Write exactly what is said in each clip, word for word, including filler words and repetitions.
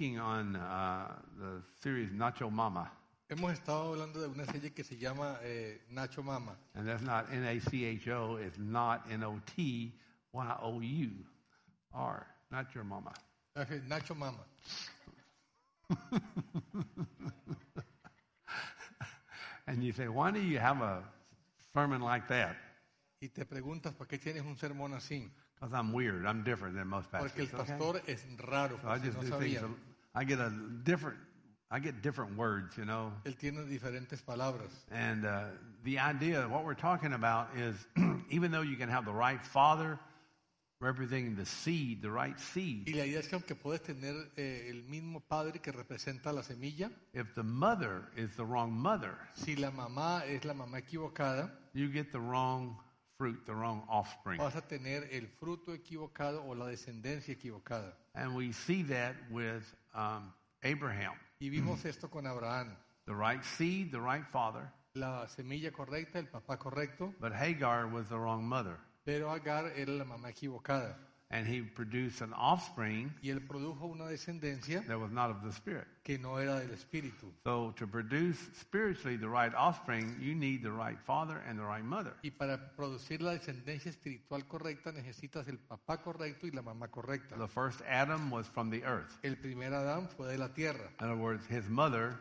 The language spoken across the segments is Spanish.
speaking on uh, the series Nacho Mama. Hemos estado hablando de una serie que se llama eh, Nacho Mama. And that's not N A C H O, it's not N O T Y O U R, not your mama. Okay, Nacho Mama. And you say, why do you have a sermon like that? Y te preguntas, ¿por qué tienes un sermón así? Because I'm weird. I'm different than most pastors. Porque el okay? pastor es raro, So I porque just no do things. sabía. I get a different. I get different words, you know. Él tiene diferentes palabras. And uh, the idea, what we're talking about is, even though you can have the right father representing the seed, the right seed. Y la idea es que aunque puedes tener eh, el mismo padre que representa la semilla, If the mother is the wrong mother, si la mamá es la mamá equivocada, you get the wrong fruit, the wrong offspring. vas a tener el fruto equivocado o la descendencia equivocada. And we see that with um, Abraham. Y vimos esto con Abraham. The right seed, the right father, La semilla correcta, el papá correcto, but Hagar was the wrong mother. pero Agar era la mamá equivocada. And he produced an offspring Y él produjo una descendencia that was not of the spirit. que no era del espíritu. So to produce spiritually the right offspring, you need the right father and the right mother. Y para producir la descendencia espiritual correcta necesitas el papá correcto y la mamá correcta. The first Adam was from the earth. El primer Adán fue de la tierra. In other words, his mother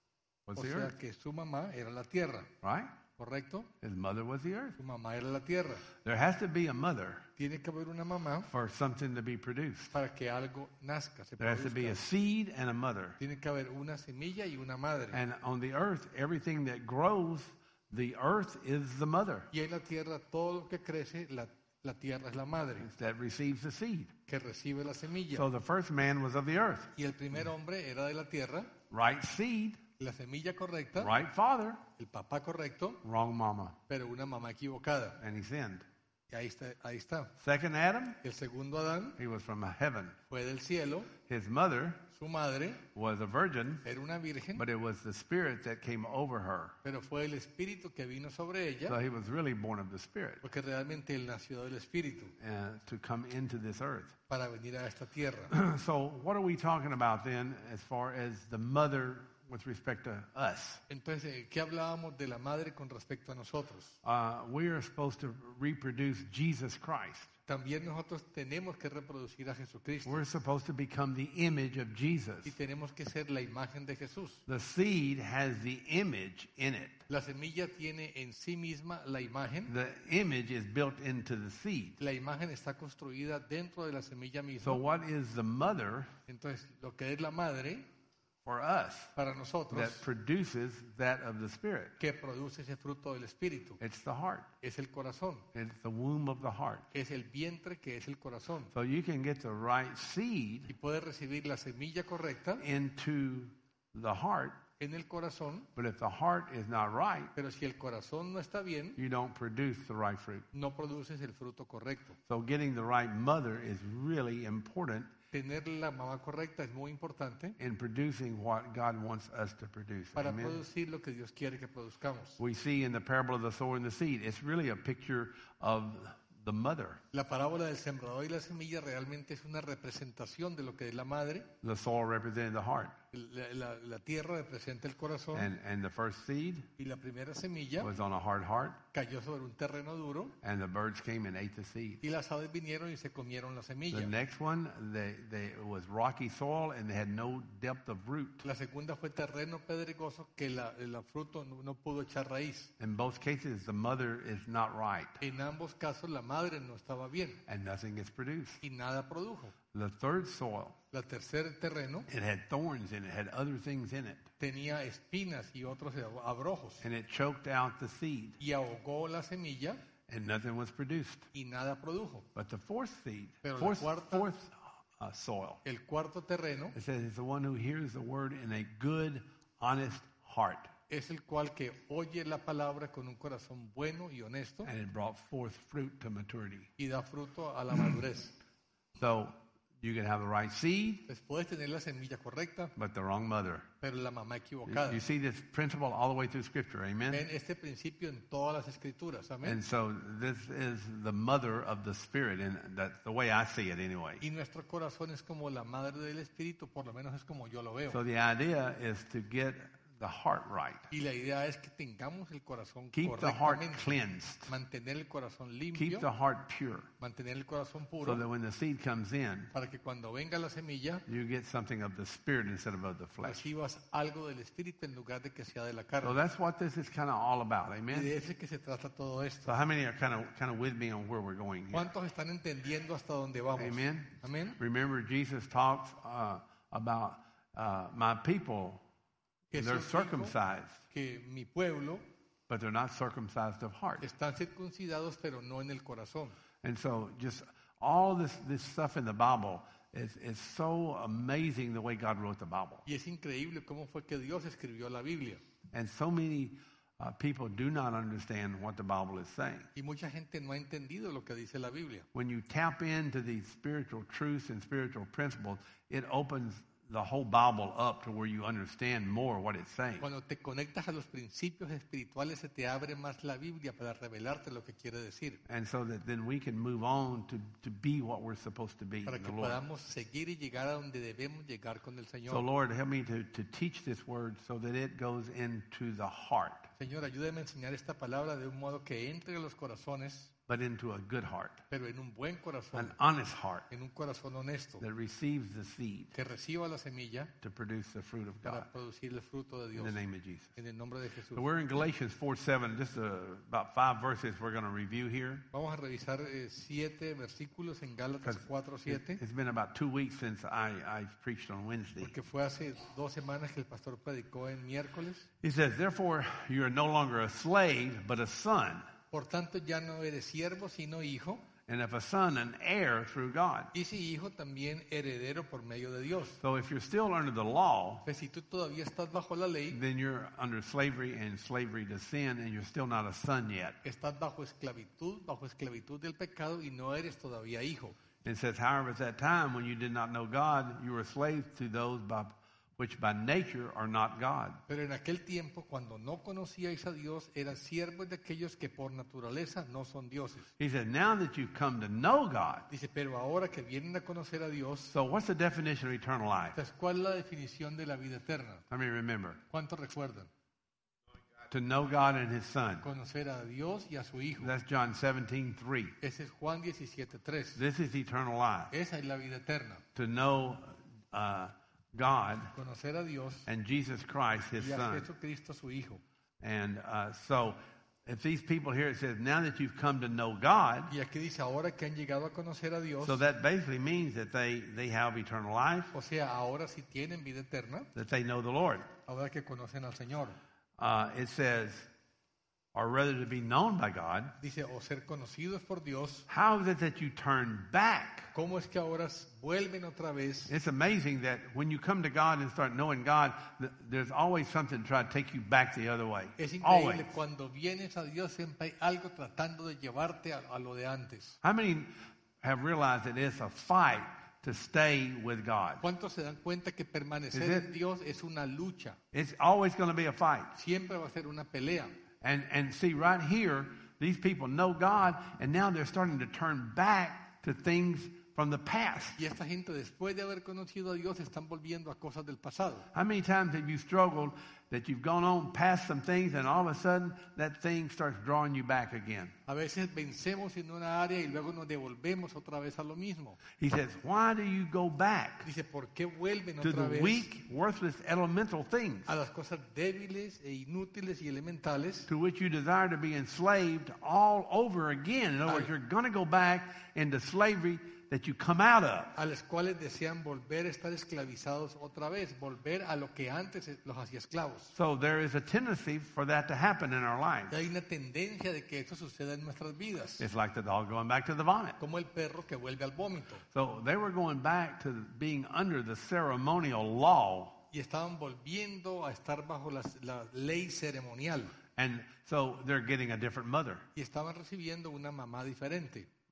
was O the sea earth, que su mamá era la tierra, right? ¿correcto? His mother was the earth. Su mamá era la tierra. There has to be a mother Tiene que haber una mamá for something to be produced. para que algo nazca, se There has to be a produzca. seed and a mother. Tiene que haber una semilla y una madre. And on the earth, everything that grows, the earth is the mother Y en la tierra todo lo que crece, la, la tierra es la madre, that receives the seed. que recibe la semilla. So the first man was of the earth. Y el primer hombre era de la tierra, Right seed, la semilla correcta, right father, el papá correcto, wrong mama. pero una mamá equivocada. And he sinned. Y ahí está, ahí está. Second Adam, El segundo Adán he was from heaven. fue del cielo, His mother su madre was a virgin, era una virgen, but it was the spirit that came over her. pero fue el espíritu que vino sobre So ella, he was really born of the spirit porque realmente él nació del espíritu uh, to come into this earth. para venir a esta tierra. So what are we talking about then as far as the mother with respect to us? Entonces, ¿qué hablábamos de la madre con respecto a nosotros? Uh, we are supposed to reproduce Jesus Christ. También nosotros tenemos que reproducir a Jesucristo We're supposed to become the image of Jesus. y tenemos que ser la imagen de Jesús. The seed has the image in it. La semilla tiene en sí misma la imagen. The image is built into the seed. La imagen está construida dentro de la semilla So misma. what is the mother Entonces, lo que es la madre for us para that nosotros produces that of the Spirit? que produce ese fruto del espíritu It's the heart. es el corazón, It's the womb of the heart. es el vientre que es el corazón. So you can get the right seed Y puede recibir la semilla correcta into the heart, en el corazón, but if the heart is not right, pero si el corazón no está bien, you don't produce the right fruit. no produces el fruto correcto. So getting the right mother is really important Tener la mamá correcta es muy importante in producing what God wants us to produce. para Amen. producir lo que Dios quiere que produzcamos. We see in the parable of the sower and the seed, it's really a picture of the mother. La parábola del sembrador y la semilla realmente es una representación de lo que es la madre. The soil represented the heart. La, la- la tierra representa el corazón And, and the first seed y la primera semilla was on a hard heart, cayó sobre un terreno duro and the birds came and ate the seed. y las aves vinieron y se comieron la The semilla. next one, they, they, it was rocky soil, and they had no depth of root. La segunda fue terreno pedregoso que la, el fruto no, no pudo echar raíz. In both cases, the mother is not right, En ambos casos la madre no estaba bien and nothing is produced. y nada produjo. The third soil, La tercer terreno it had thorns in it, had other things in it, tenía espinas y otros abrojos and it choked out the seed, y ahogó la semilla and nothing was produced. y nada produjo. But the fourth seed, Pero la fourth, cuarta- fourth uh, soil, El cuarto terreno it says it's the one who hears the word in a good, honest heart, es el cual que oye la palabra con un corazón bueno y honesto and it brought forth fruit to maturity. y da fruto a la madurez. So You can have the right seed, Pues puedes tener la semilla correcta, but the wrong mother. pero la mamá You, equivocada. you see this principle all the way through Scripture, amen? Ven este principio en todas las escrituras, amén. And so this is the mother of the Spirit, and that's the way I see it anyway. Y nuestro corazón es como la madre del espíritu, por lo menos es como yo lo veo. So the idea is to get the heart right. Y la idea es que tengamos el corazón Keep the heart correctamente, cleansed. mantener el corazón Keep limpio, the heart pure, mantener el corazón so puro, that when the seed comes in, para que cuando venga la semilla you get something of the Spirit instead of of the flesh. recibas algo del espíritu en lugar de que sea de la So carne. that's what this is kind of all about, Y amen? de eso es que se trata todo esto. So how many are kind of kind of with me on where we're going here? ¿Cuántos están entendiendo hasta dónde vamos? Amen. Amén. Remember, Jesus talks uh, about uh, my people. They're Jesús dijo circumcised, que mi pueblo but they're not circumcised of heart. están circuncidados, pero no en el corazón. And so, just all this this stuff in the Bible is is so amazing the way God wrote the Bible. Y es increíble cómo fue que Dios escribió la Biblia. And so many uh, people do not understand what the Bible is saying. Y mucha gente no ha entendido lo que dice la Biblia. When you tap into these spiritual truths and spiritual principles, it opens the whole Bible up to where you understand more what it's saying. Cuando te conectas a los principios espirituales, se te abre más la Biblia para revelarte lo que quiere decir. And so that then we can move on to, to be what we're supposed to be Para in que the Lord. podamos seguir y llegar a donde debemos llegar con el So Señor. Lord, help me to, to teach this word so that it goes into the heart, Señor, ayúdame a enseñar esta palabra de un modo que entre a los corazones, but into a good heart, pero en un buen an corazón, honest heart en un corazón honesto, that receives the seed que reciba la semilla to produce the fruit of God. para producir el fruto de In Dios. the name of Jesus. En el nombre de Jesús. So we're in Galatians four seven, just uh, about five verses we're going to review here. Vamos a revisar eh, siete versículos en Gálatas cuatro, It, siete, it's been about two weeks since I, I preached on Wednesday. porque fue hace dos semanas que el pastor predicó en miércoles. He says, therefore, you are no longer a slave, but a son. Por tanto, ya no eres siervo, sino hijo, And if a son, an heir through God. y si hijo, también heredero por medio de Dios. So if you're still under the law, Pues si tú todavía estás bajo la ley, then you're under slavery and slavery to sin, and you're still not a son yet. estás bajo esclavitud, bajo esclavitud del pecado y no eres todavía hijo. It says, however, at that time when you did not know God, you were slaves to those by, which by nature are not God. Pero en aquel tiempo, cuando no conocíais a Dios, eras siervos de aquellos que por naturaleza no son dioses. He said, now that you've come to know God, Dice, pero ahora que vienen a conocer a Dios, so what's the definition of eternal life? entonces, ¿cuál es la definición de la vida eterna? Let me remember. ¿Cuántos recuerdan? To know God and His Son. Conocer a Dios y a su Hijo. That's John seventeen three. Ese es Juan diecisiete tres. This is eternal life. Esa es la vida eterna. To know uh, God Conocer a Dios and Jesus Christ, His y a Son. Jesucristo su Hijo. And uh, so, if these people here, it says, now that you've come to know God, Y aquí dice, ahora que han llegado a conocer a Dios, so that basically means that they, they have eternal life, o sea, ahora sí tienen vida eterna, that they know the Lord. ahora que conocen al Señor. Uh, it says, or rather to be known by God. Dice, o ser conocidos por Dios. How is it that you turn back? ¿Cómo es que ahora vuelven otra vez? It's amazing that when you come to God and start knowing God, th- there's always something to try to take you back the other way. Es Always. increíble, cuando vienes a Dios siempre hay algo tratando de llevarte a, a lo de antes. How many have realized that it's a fight to stay with God? ¿Cuántos se dan cuenta que permanecer Is it- en Dios es una lucha? It's always going to be a fight. Siempre va a ser una pelea. And and see right here, these people know God, and now they're starting to turn back to things from the past. Y esta gente, después de haber conocido a Dios, están volviendo a cosas del pasado. How many times have you struggled that you've gone on past some things, and all of a sudden that thing starts drawing you back again? A veces vencemos en una área y luego nos devolvemos otra vez a lo mismo. He says, why do you go back Dice, ¿por qué vuelven to otra the vez weak, worthless, elemental things a las cosas débiles e inútiles y elementales, to which you desire to be enslaved all over again? In other words, Al- you're going to go back into slavery that you come out of. a las cuales desean volver a estar esclavizados otra vez, volver a lo que antes los hacía esclavos? So there is a tendency for that to happen in our lives. Y hay una tendencia de que esto suceda en nuestras vidas, It's like the dog going back to the vomit. como el perro que vuelve al vómito. So they were going back to being under the ceremonial law. Y estaban volviendo a estar bajo las- la ley ceremonial. And so they're getting a different mother. Y estaban recibiendo una mamá diferente.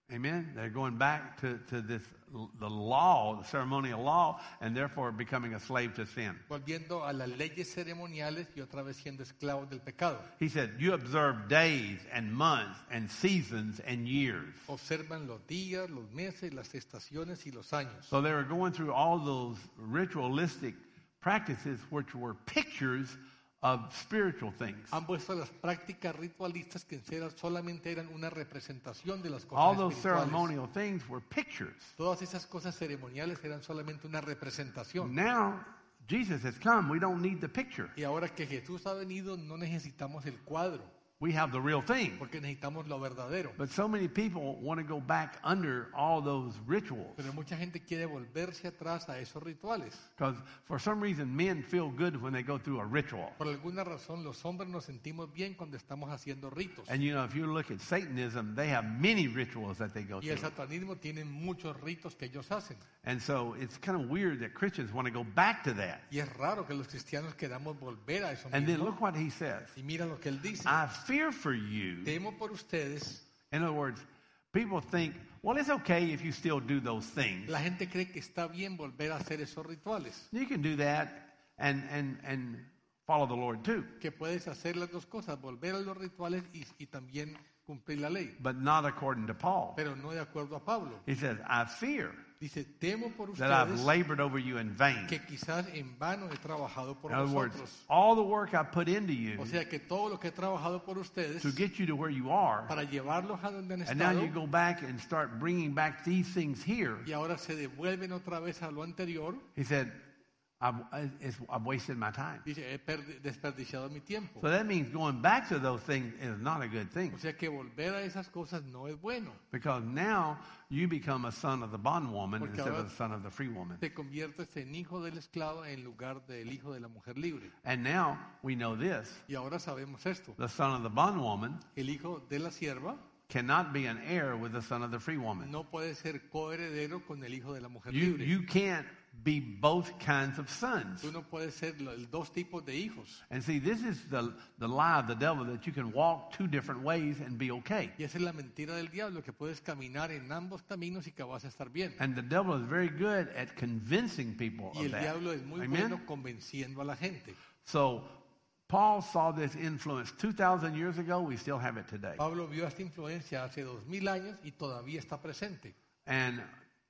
Amen. They're going back to, to this, the law, the ceremonial law, and therefore becoming a slave to sin. Volviendo a las leyes ceremoniales y otra vez siendo esclavos del pecado. He said, you observe days and months and seasons and years. Observan los días, los meses, las estaciones y los años. So they were going through all those ritualistic practices which were pictures of spiritual things. Han puesto las prácticas ritualistas que eran, solamente eran una representación de las All cosas those espirituales. ceremonial things were pictures. Todas esas cosas ceremoniales eran solamente una representación. Now, Jesus has come. We don't need the picture. Y ahora que Jesús ha venido, no necesitamos el cuadro, We have the real thing. porque necesitamos lo verdadero. But so many people want to go back under all those rituals. Pero mucha gente quiere volverse atrás a esos rituales. Because for some reason, men feel good when they go through a ritual. Por alguna razón, los hombres nos sentimos bien cuando estamos haciendo ritos. And you know, if you look at Satanism, they have many rituals that they go Y el through. satanismo tiene muchos ritos que ellos hacen. And so it's kind of weird that Christians want to go back to that. Y es raro que los cristianos queramos volver a eso And then mismo. look what he says. Y mira lo que él dice. I fear for you. Temo por ustedes. In other words, people think, well, it's okay if you still do those things. La gente cree que está bien volver a hacer esos rituales. You can do that and, and, and follow the Lord too, Que puedes hacer las dos cosas, volver a los rituales y, y también cumplir la ley. but not according to Paul. Pero no de acuerdo a Pablo. He says, I fear Dice, temo por that I've ustedes labored over you in vain. que quizás en vano he trabajado por In other words, vosotros. all the work I put into you O sea que todo lo que he trabajado por ustedes to get you to where you are, para llevarlos a donde han and now estado you go back and start bringing back these things here. y ahora se devuelven otra vez a lo anterior. He said, I've, it's, I've wasted my time. Dice, he perdi- desperdiciado mi tiempo. So that means going back to those things is not a good thing, O sea que volver a esas cosas no es bueno. because now you become a son of the bondwoman Porque instead ahora- of the son of the free woman. Te conviertes en hijo del esclavo en lugar del hijo de la mujer libre. And now we know this. Y ahora sabemos esto. The son of the bondwoman El hijo de la sierva cannot be an heir with the son of the free woman. no puede ser coheredero con el hijo de la mujer You, libre. you can't be both kinds of sons. Tú no puedes ser los dos tipos de hijos. And see, this is the, the lie of the devil, that you can walk two different ways and be okay. Y esa es la mentira del diablo, que puedes caminar en ambos caminos y que vas a estar bien. And the devil is very good at convincing people Y of el that. diablo es muy Amen? bueno convenciendo a la gente. So Paul saw this influence two thousand years ago. We still have it today. Pablo vio esta influencia hace dos mil años y todavía está presente. And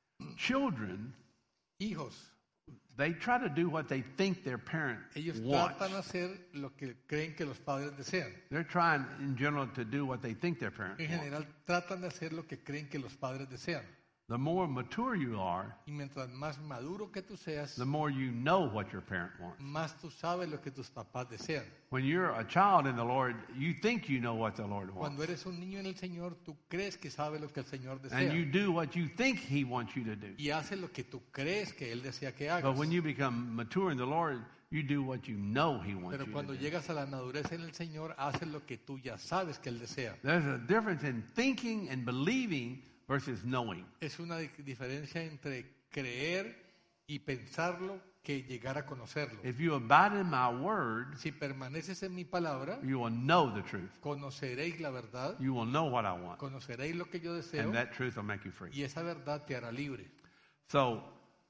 children, Hijos, they try to do what they think their parent ellos wants. tratan de hacer lo que creen que los padres desean. They're trying, in general, to do what they think their parent En wants. general, tratan de hacer lo que creen que los padres desean. The more mature you are, Y mientras más maduro que tú seas, the more you know what your parent wants. más tú sabes lo que tus papás desean. When you're a child in the Lord, you think you know what the Lord wants. Cuando eres un niño en el Señor, tú crees que sabes lo que el Señor desea. And you do what you think He wants you to do. Y haces lo que tú crees que Él desea que hagas. But when you become mature in the Lord, you do what you know He wants Pero you cuando to do. llegas a la madurez en el Señor, haces lo que tú ya sabes que Él desea. There's a difference in thinking and believing versus knowing. Es una di- diferencia entre creer y pensarlo que llegar a conocerlo. If you abide in my word, Si permaneces en mi palabra, you will know the truth. conoceréis la verdad, You will know what I want. conoceréis lo que yo deseo And that truth will make you free. y esa verdad te hará libre. So,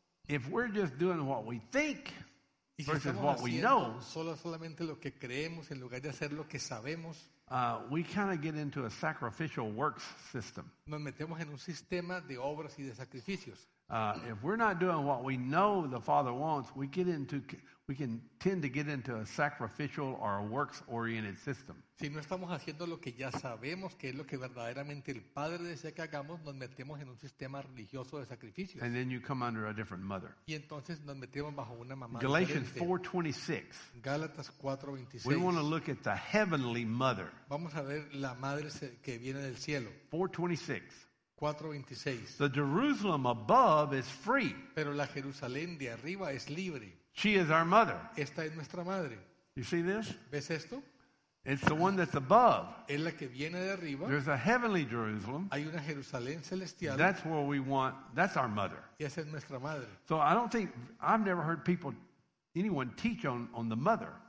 if we're just doing what we think Y si versus estamos what we haciendo know, solo solamente lo que creemos en lugar de hacer lo que sabemos, uh, we kind of get into a sacrificial works system. nos metemos en un sistema de obras y de sacrificios. Uh, if we're not doing what we know the Father wants, we get into we can tend to get into a sacrificial or a works-oriented system. Si no estamos haciendo lo que ya sabemos que es lo que verdaderamente el Padre desea que hagamos, nos metemos en un sistema religioso de sacrificios. And then you come under a different mother. Y entonces nos metemos bajo una mamá Galatians diferente. four twenty-six. Gálatas cuatro veintiséis. We want to look at the heavenly mother. Vamos a ver la madre se- que viene del cielo. four twenty-six. cuatro veintiséis. The Jerusalem above is free. Pero la Jerusalén de arriba es libre. She is our mother. Esta es nuestra madre. You see this? ¿Ves esto? It's the one that's above. Es la que viene de arriba. There's a heavenly Jerusalem. Hay una Jerusalén celestial. That's where we want, that's our mother. Y esa es nuestra madre. So I don't think, I've never heard people, anyone teach on, on the mother.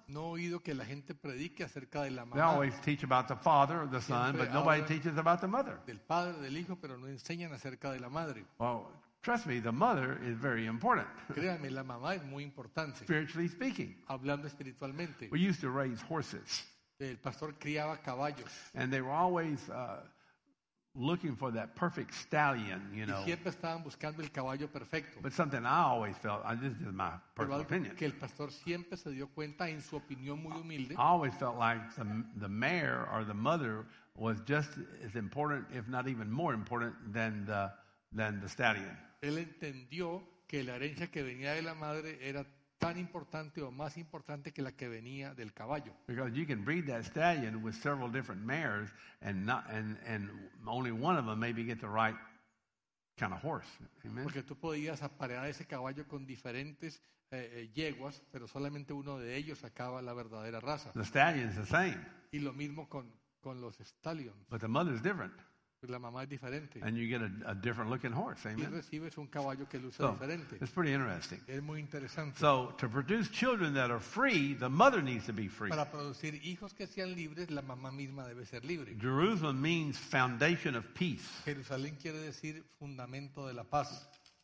No he oído que la gente predique acerca de la They mamá, always teach about the father or the son, Siempre but nobody hablan- teaches about the mother. del padre, del hijo, pero no enseñan acerca de la madre. Well, trust me, the mother is very important, Créanme, la mamá es muy importante, spiritually speaking. hablando espiritualmente. We used to raise horses, El pastor criaba caballos and they were always uh, looking for that perfect stallion, you y know. siempre estaban buscando el caballo perfecto. But something I always felt, uh, this is my Pero personal algo opinion, que el pastor siempre se dio cuenta, en su opinión muy humilde, I always felt like the, the mare or the mother was just as important, if not even more important, than the, than the stallion. él entendió que la herencia que venía de la madre era tan importante o más importante que la que venía del caballo. Because you can breed that stallion with several different mares, and not and and only one of them maybe get the right kind of horse. Amen. Porque tú podías aparear ese caballo con diferentes eh, eh, yeguas, pero solamente uno de ellos sacaba la verdadera raza. The stallion's the same, Y lo mismo con, con los stallions. but the mother's different, La mamá es diferente. and you get a, a different looking horse. Y Amen. recibes un caballo que luce So diferente. it's pretty interesting. Es muy interesante. So to produce children that are free, the mother needs to be free. Para producir hijos que sean libres, la mamá misma debe ser libre. Jerusalem means foundation of peace. Jerusalén quiere decir fundamento de la paz.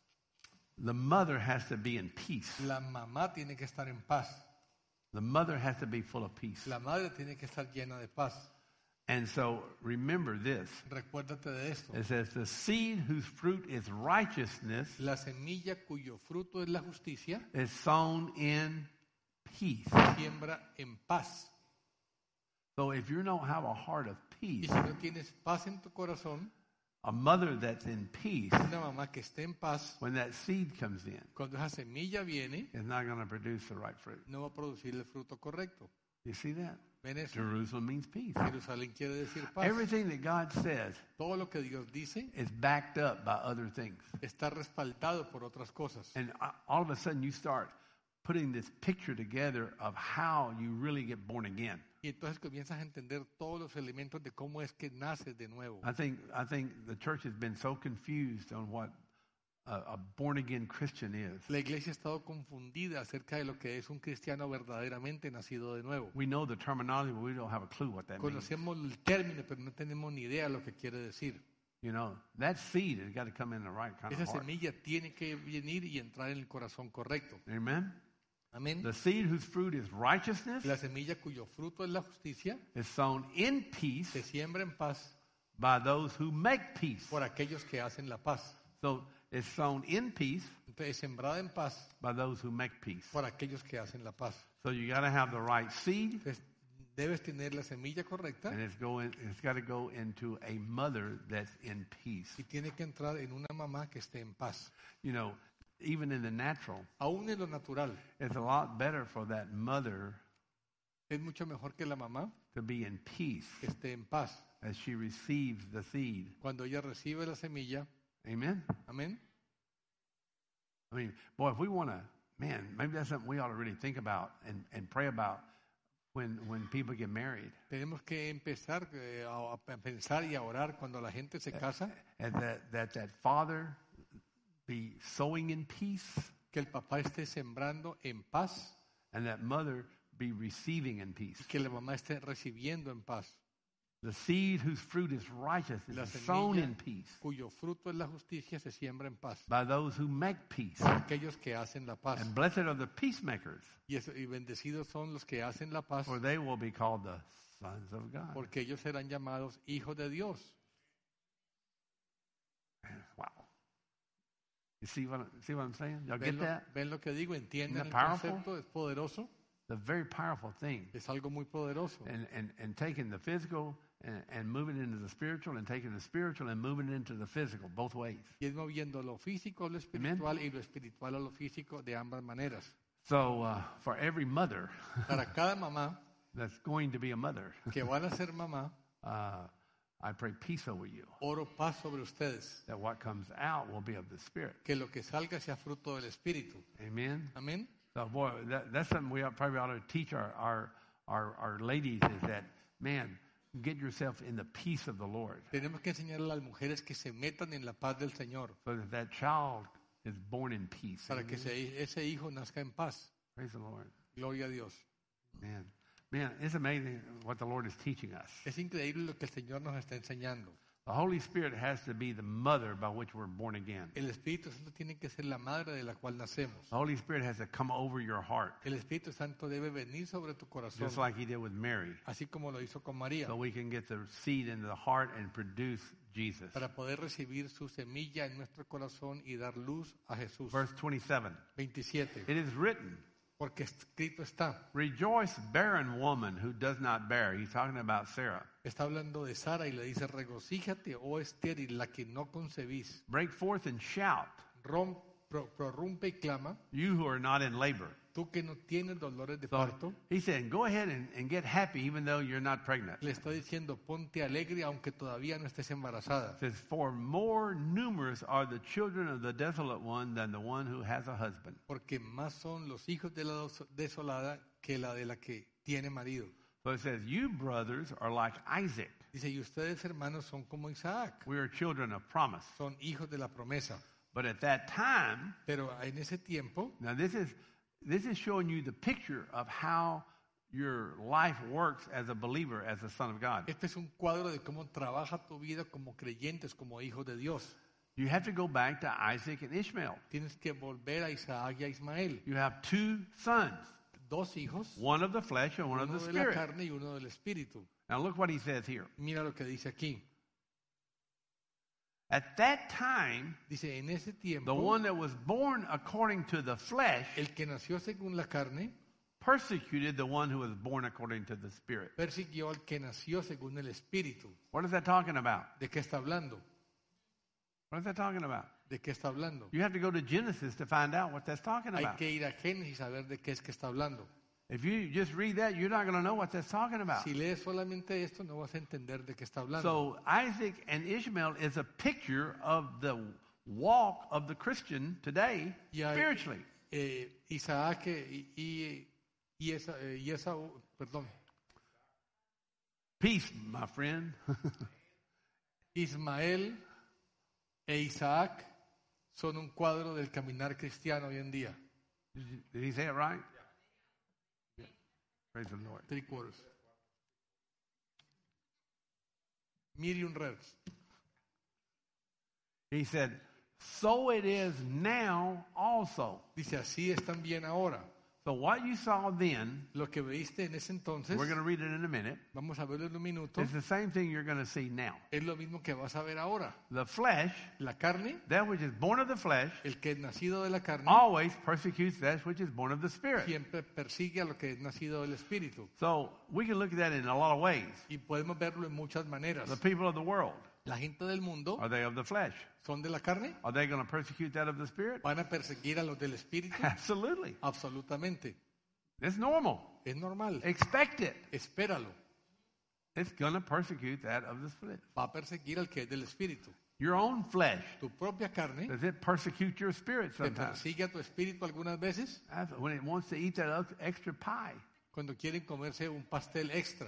The mother has to be in peace. La mamá tiene que estar en paz. The mother has to be full of peace. La madre tiene que estar llena de paz. And so remember this. Recuérdate de esto. It says, the seed whose fruit is righteousness La semilla cuyo fruto es la justicia is sown in peace. siembra en paz. So if you don't have a heart of Y peace, si no tienes paz en tu corazón, a mother that's in peace, una mamá que esté en paz, when that seed comes in, cuando esa semilla viene, is not going to produce the right fruit. no va a producir el fruto correcto. You see that? ¿Ven eso? Jerusalem means peace. Jerusalén quiere decir paz. Everything that God says Todo lo que Dios dice is backed up by other things. está respaldado por otras cosas. And uh, all of a sudden you start putting this picture together of how you really get born again. Y entonces comienzas a entender todos los elementos de cómo es que naces de nuevo. I think I think the church has been so confused on what a, a born again Christian is. La iglesia ha estado confundida acerca de lo que es un cristiano verdaderamente nacido de nuevo. We know the terminology, but we don't have a clue what that means. Conocemos el término, pero no tenemos ni idea de lo que quiere decir. You know, that seed has got to come in the right kind Esa of heart. semilla tiene que venir y entrar en el corazón correcto. Amen. Amén. The seed whose fruit is righteousness La semilla cuyo fruto es la justicia is sown in peace se siembra en paz by those who make peace. por aquellos que hacen la paz. So it's sown in peace Entonces, sembrada en paz by those who make peace. por aquellos que hacen la paz. So you got to have the right seed, Entonces, debes tener la semilla correcta and it's going. It's got to go into a mother that's in peace. y tiene que entrar en una mamá que esté en paz. You know, even in the natural, Aún en lo natural, it's a lot better for that mother es mucho mejor que la mamá to be in peace que esté en paz. as she receives the seed. Cuando ella recibe la semilla, Amen. amén. I mean, boy, if we want to, man, maybe that's something we ought to really think about and, and pray about when when people get married. Tenemos que empezar eh, a, a pensar y a orar cuando la gente se casa, And that, that that father be sowing in peace que el papá esté sembrando en paz and that mother be receiving in peace. y que la mamá esté recibiendo en paz. The seed whose fruit is righteousness La is sown semilla in peace cuyo fruto es la justicia se siembra en paz. by those who make peace. Aquellos que hacen la paz. And blessed are the peacemakers, Y, eso- y bendecidos son los que hacen la paz, for they will be called the sons of God. porque ellos serán llamados hijos de Dios. Wow. You see what, see what I'm saying? Y'all ¿Ven get lo, that? ven lo que digo? ¿Entienden Isn't el that powerful? concepto? Es poderoso. It's a very powerful thing. Es algo muy poderoso. And, and, and taking the physical and, and moving into the spiritual and taking the spiritual and moving into the physical, both ways. Y es moviendo lo físico a lo espiritual y lo espiritual a lo físico de ambas maneras. So uh, for every mother Para cada mamá that's going to be a mother, que van a ser mamá, uh, I pray peace over you, oro paz sobre ustedes. that what comes out will be of the Spirit. Que lo que salga sea fruto del Espíritu. Amen? Amén. So boy, that, that's something we ought, probably ought to teach our, our, our, our ladies is that, man, get yourself in the peace of the Lord Tenemos que enseñarle a las mujeres que se metan en la paz del Señor so that that child is born in peace. para que Amen? ese, ese hijo nazca en paz. Praise the Lord. Gloria a Dios. Man, man, it's amazing what the Lord is teaching us. Es increíble lo que el Señor nos está enseñando. The Holy Spirit has to be the mother by which we're born again. El Espíritu Santo tiene que ser la madre de la cual nacemos. The Holy Spirit has to come over your heart, El Espíritu Santo debe venir sobre tu corazón, just like He did with Mary, así como lo hizo con María, so we can get the seed into the heart and produce Jesus. para poder recibir su semilla en nuestro corazón y dar luz a Jesús. Verse twenty-seven. veintisiete. It is written, Porque escrito está. rejoice, barren woman who does not bear. He's talking about Sarah. Está hablando de Sara y le dice, regocíjate, oh estéril, la que no concebís. Break forth and shout, Rom, pro, prorrumpe y clama, you who are not in labor. tú que no tienes dolores de So parto. he said, go ahead and, and get happy even though you're not pregnant. Le está diciendo, ponte alegre aunque todavía no estés embarazada. It says, for more numerous are the children of the desolate one than the one who has a husband. Porque más son los hijos de la dos- desolada que la de la que tiene marido. So it says, you brothers are like Isaac. Dice, y ustedes hermanos son como Isaac, We are children of promise. son hijos de la promesa. But at that time, Pero en ese tiempo, now this is this is showing you the picture of how your life works as a believer, as a son of God. este es un cuadro de cómo trabaja tu vida como creyentes, como hijos de Dios. You have to go back to Isaac and Ishmael. Tienes que volver a Isaac y a Ismael. You have two sons, Dos hijos, one of the flesh and one of uno the de la spirit. carne y uno del espíritu. Now look what he says here. Mira lo que dice aquí. At that time, Dice, en ese the tiempo, one that was born according to the flesh el que nació según la carne, persecuted the one who was born according to the spirit. persiguió al que nació según el espíritu. What is that talking about? ¿De qué está hablando? What is that talking about? ¿De qué está hablando? You have to go to Genesis to find out what that's talking Hay about. que ir a Génesis a ver de qué es que está hablando. If you just read that, you're not going to know what that's talking about. Si lees solamente esto, no vas a entender de qué está hablando. So Isaac and Ishmael is a picture of the walk of the Christian today Y hay- spiritually. Eh, Isaac y, y, y, esa, eh, y Esaú, perdón, Peace, my friend. Ismael e Isaac son un cuadro del caminar cristiano hoy en día. Did he say it right? Praise the Lord. Three quarters. Medium revs. He said, so it is now also. Dice, así es también ahora. So what you saw then, Lo que veiste en ese entonces, we're going to read it in a minute, vamos a verlo en un minuto, it's the same thing you're going to see now. es lo mismo que vas a ver ahora. The flesh, La carne, that which is born of the flesh, el que es nacido de la carne, always persecutes that which is born of the Spirit. siempre persigue a lo que es nacido del Espíritu. So we can look at that in a lot of ways. Y podemos verlo en muchas maneras. The people of the world, La gente del mundo are they of the flesh? son de la carne, Are they going to persecute that of the Spirit? van a perseguir a los del Espíritu. Absolutely. Absolutamente. It's normal. Es normal. Expect it. Espéralo. It's going to persecute that of the flesh. Va a perseguir al que es del Espíritu. Your own flesh, Tu propia carne does it persecute your spirit te sometimes? persigue a tu espíritu algunas veces That's when it wants to eat that ex- extra pie. cuando quieren comerse un pastel extra.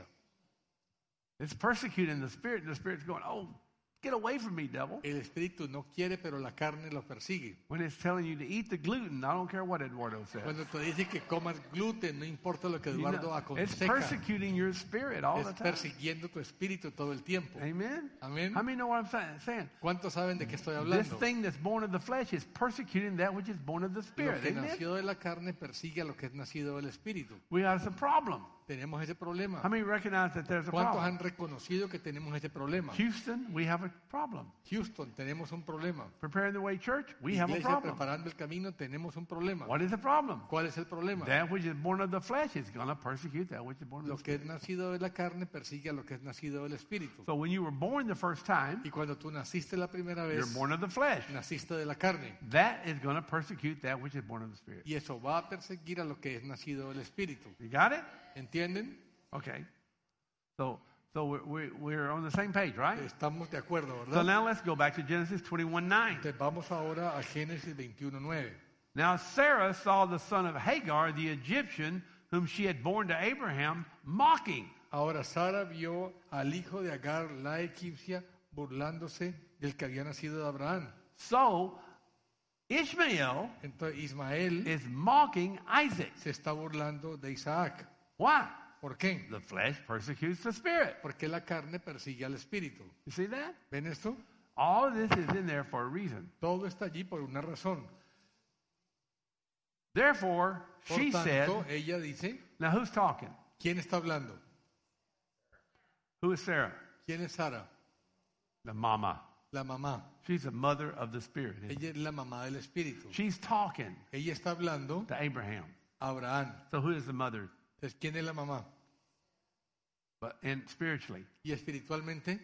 It's persecuting the spirit, and the spirit's going, oh, get away from me, devil. El espíritu no quiere, pero la carne lo persigue. When it's telling you to eat the gluten, I don't care what Eduardo says. Cuando te dice que comas gluten, no importa lo que You Eduardo know, it's aconseja, persecuting your spirit all the es time. persiguiendo tu espíritu todo el tiempo. Amen? Amén. How many know what I'm sa- saying? ¿Cuántos saben de qué estoy This hablando? thing that's born of the flesh is persecuting that which is born of the Lo spirit. que Amen? nació de la carne persigue a lo que es nacido del espíritu. We got a problem. Tenemos ese problema. How many recognize that there's a ¿Cuántos problem? han reconocido que tenemos ese problema? Houston, we have a problem. Houston, tenemos un problema. Preparing the way church, we have a Iglesia, problem. preparando el camino, tenemos un problema. What is the problem? ¿Cuál es el problema? That which is born of the flesh is going to persecute that which is born of Lo the que es spirit. nacido de la carne persigue a lo que es nacido del espíritu. So when you were born the first time, Y cuando tú naciste la primera you're vez, born of the flesh. naciste de la carne. That is going to persecute that which is born of the spirit. Y eso va a perseguir a lo que es nacido del espíritu. You got it? ¿Entienden? Okay. So so we're, we're, we're on the same page, right? Estamos de acuerdo, So ¿verdad? now let's go back to Genesis twenty-one nine. Entonces vamos ahora a Génesis veintiuno nueve. Now Sarah saw the son of Hagar, the Egyptian, whom she had borne to Abraham, mocking. Ahora Sara vio al hijo de Agar, la egipcia, burlándose del que había nacido de Abraham. So Ishmael Entonces Ismael is mocking Isaac. se está burlando de Isaac. Why? ¿Por qué? The flesh persecutes the spirit. Porque la carne persigue al espíritu. You see that? ¿Ven esto? All of this is in there for a reason. Todo está allí por una razón. Therefore, Por she said, tanto, ella dice, now who's talking? ¿quién está hablando? Who is Sarah? ¿Quién es Sara? The mama. La mamá. She's the mother of the spirit. isn't Ella es la mamá del espíritu. she? She's talking Ella está hablando to Abraham. a Abraham. So who is the mother? Entonces, ¿quién es la mamá? But and spiritually, Y espiritualmente,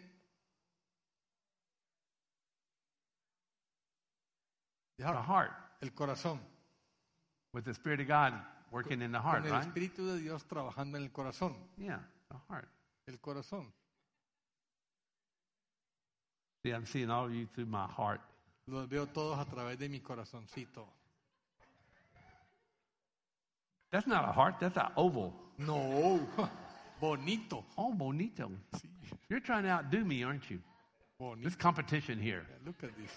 the heart, el corazón. with the Spirit of God working in the heart, Con el right? espíritu de Dios trabajando en el corazón. Yeah, the heart. El corazón. See, I'm seeing all of you through my heart. Los veo todos a través de mi corazoncito. That's not a heart, that's an oval. No, bonito. Oh, bonito. You're trying to outdo me, aren't you? Bonito. There's competition here. Look at this.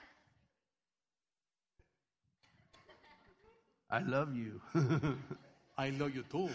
I love you. I love you too.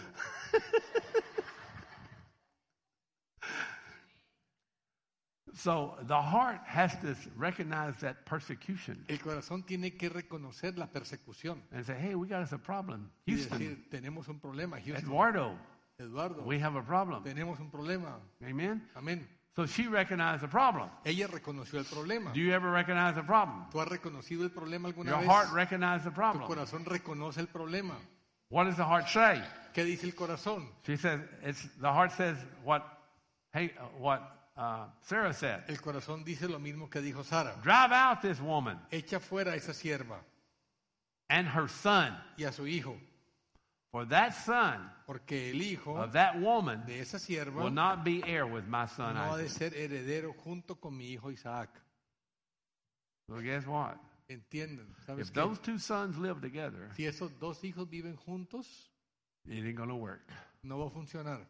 So the heart has to recognize that persecution El corazón tiene que reconocer la persecución and say, hey, we got us a problem. y Houston, decir, tenemos un problema, Houston. Eduardo, Eduardo, we have a problem. tenemos un problema. Amen? Amén. So she recognized the problem. Ella reconoció el problema. Do you ever recognize the problem? ¿Tú has reconocido el problema alguna Your vez? heart recognizes the Tu problem. corazón reconoce el problema. What does the heart say? ¿Qué dice el corazón? She says, it's, the heart says what, hey, uh, what uh, Sarah said. El corazón dice lo mismo que dijo Sara. Drive out this woman Echa fuera a esa sierva and her son. y a su hijo, For that son porque el hijo of that woman de esa sierva will not be heir with my son no ha de Isaac. ser heredero junto con mi hijo Isaac. So guess what? ¿Entienden? ¿Sabes If qué? those two sons live together, Si esos dos hijos viven juntos, it ain't going to work. no va a funcionar.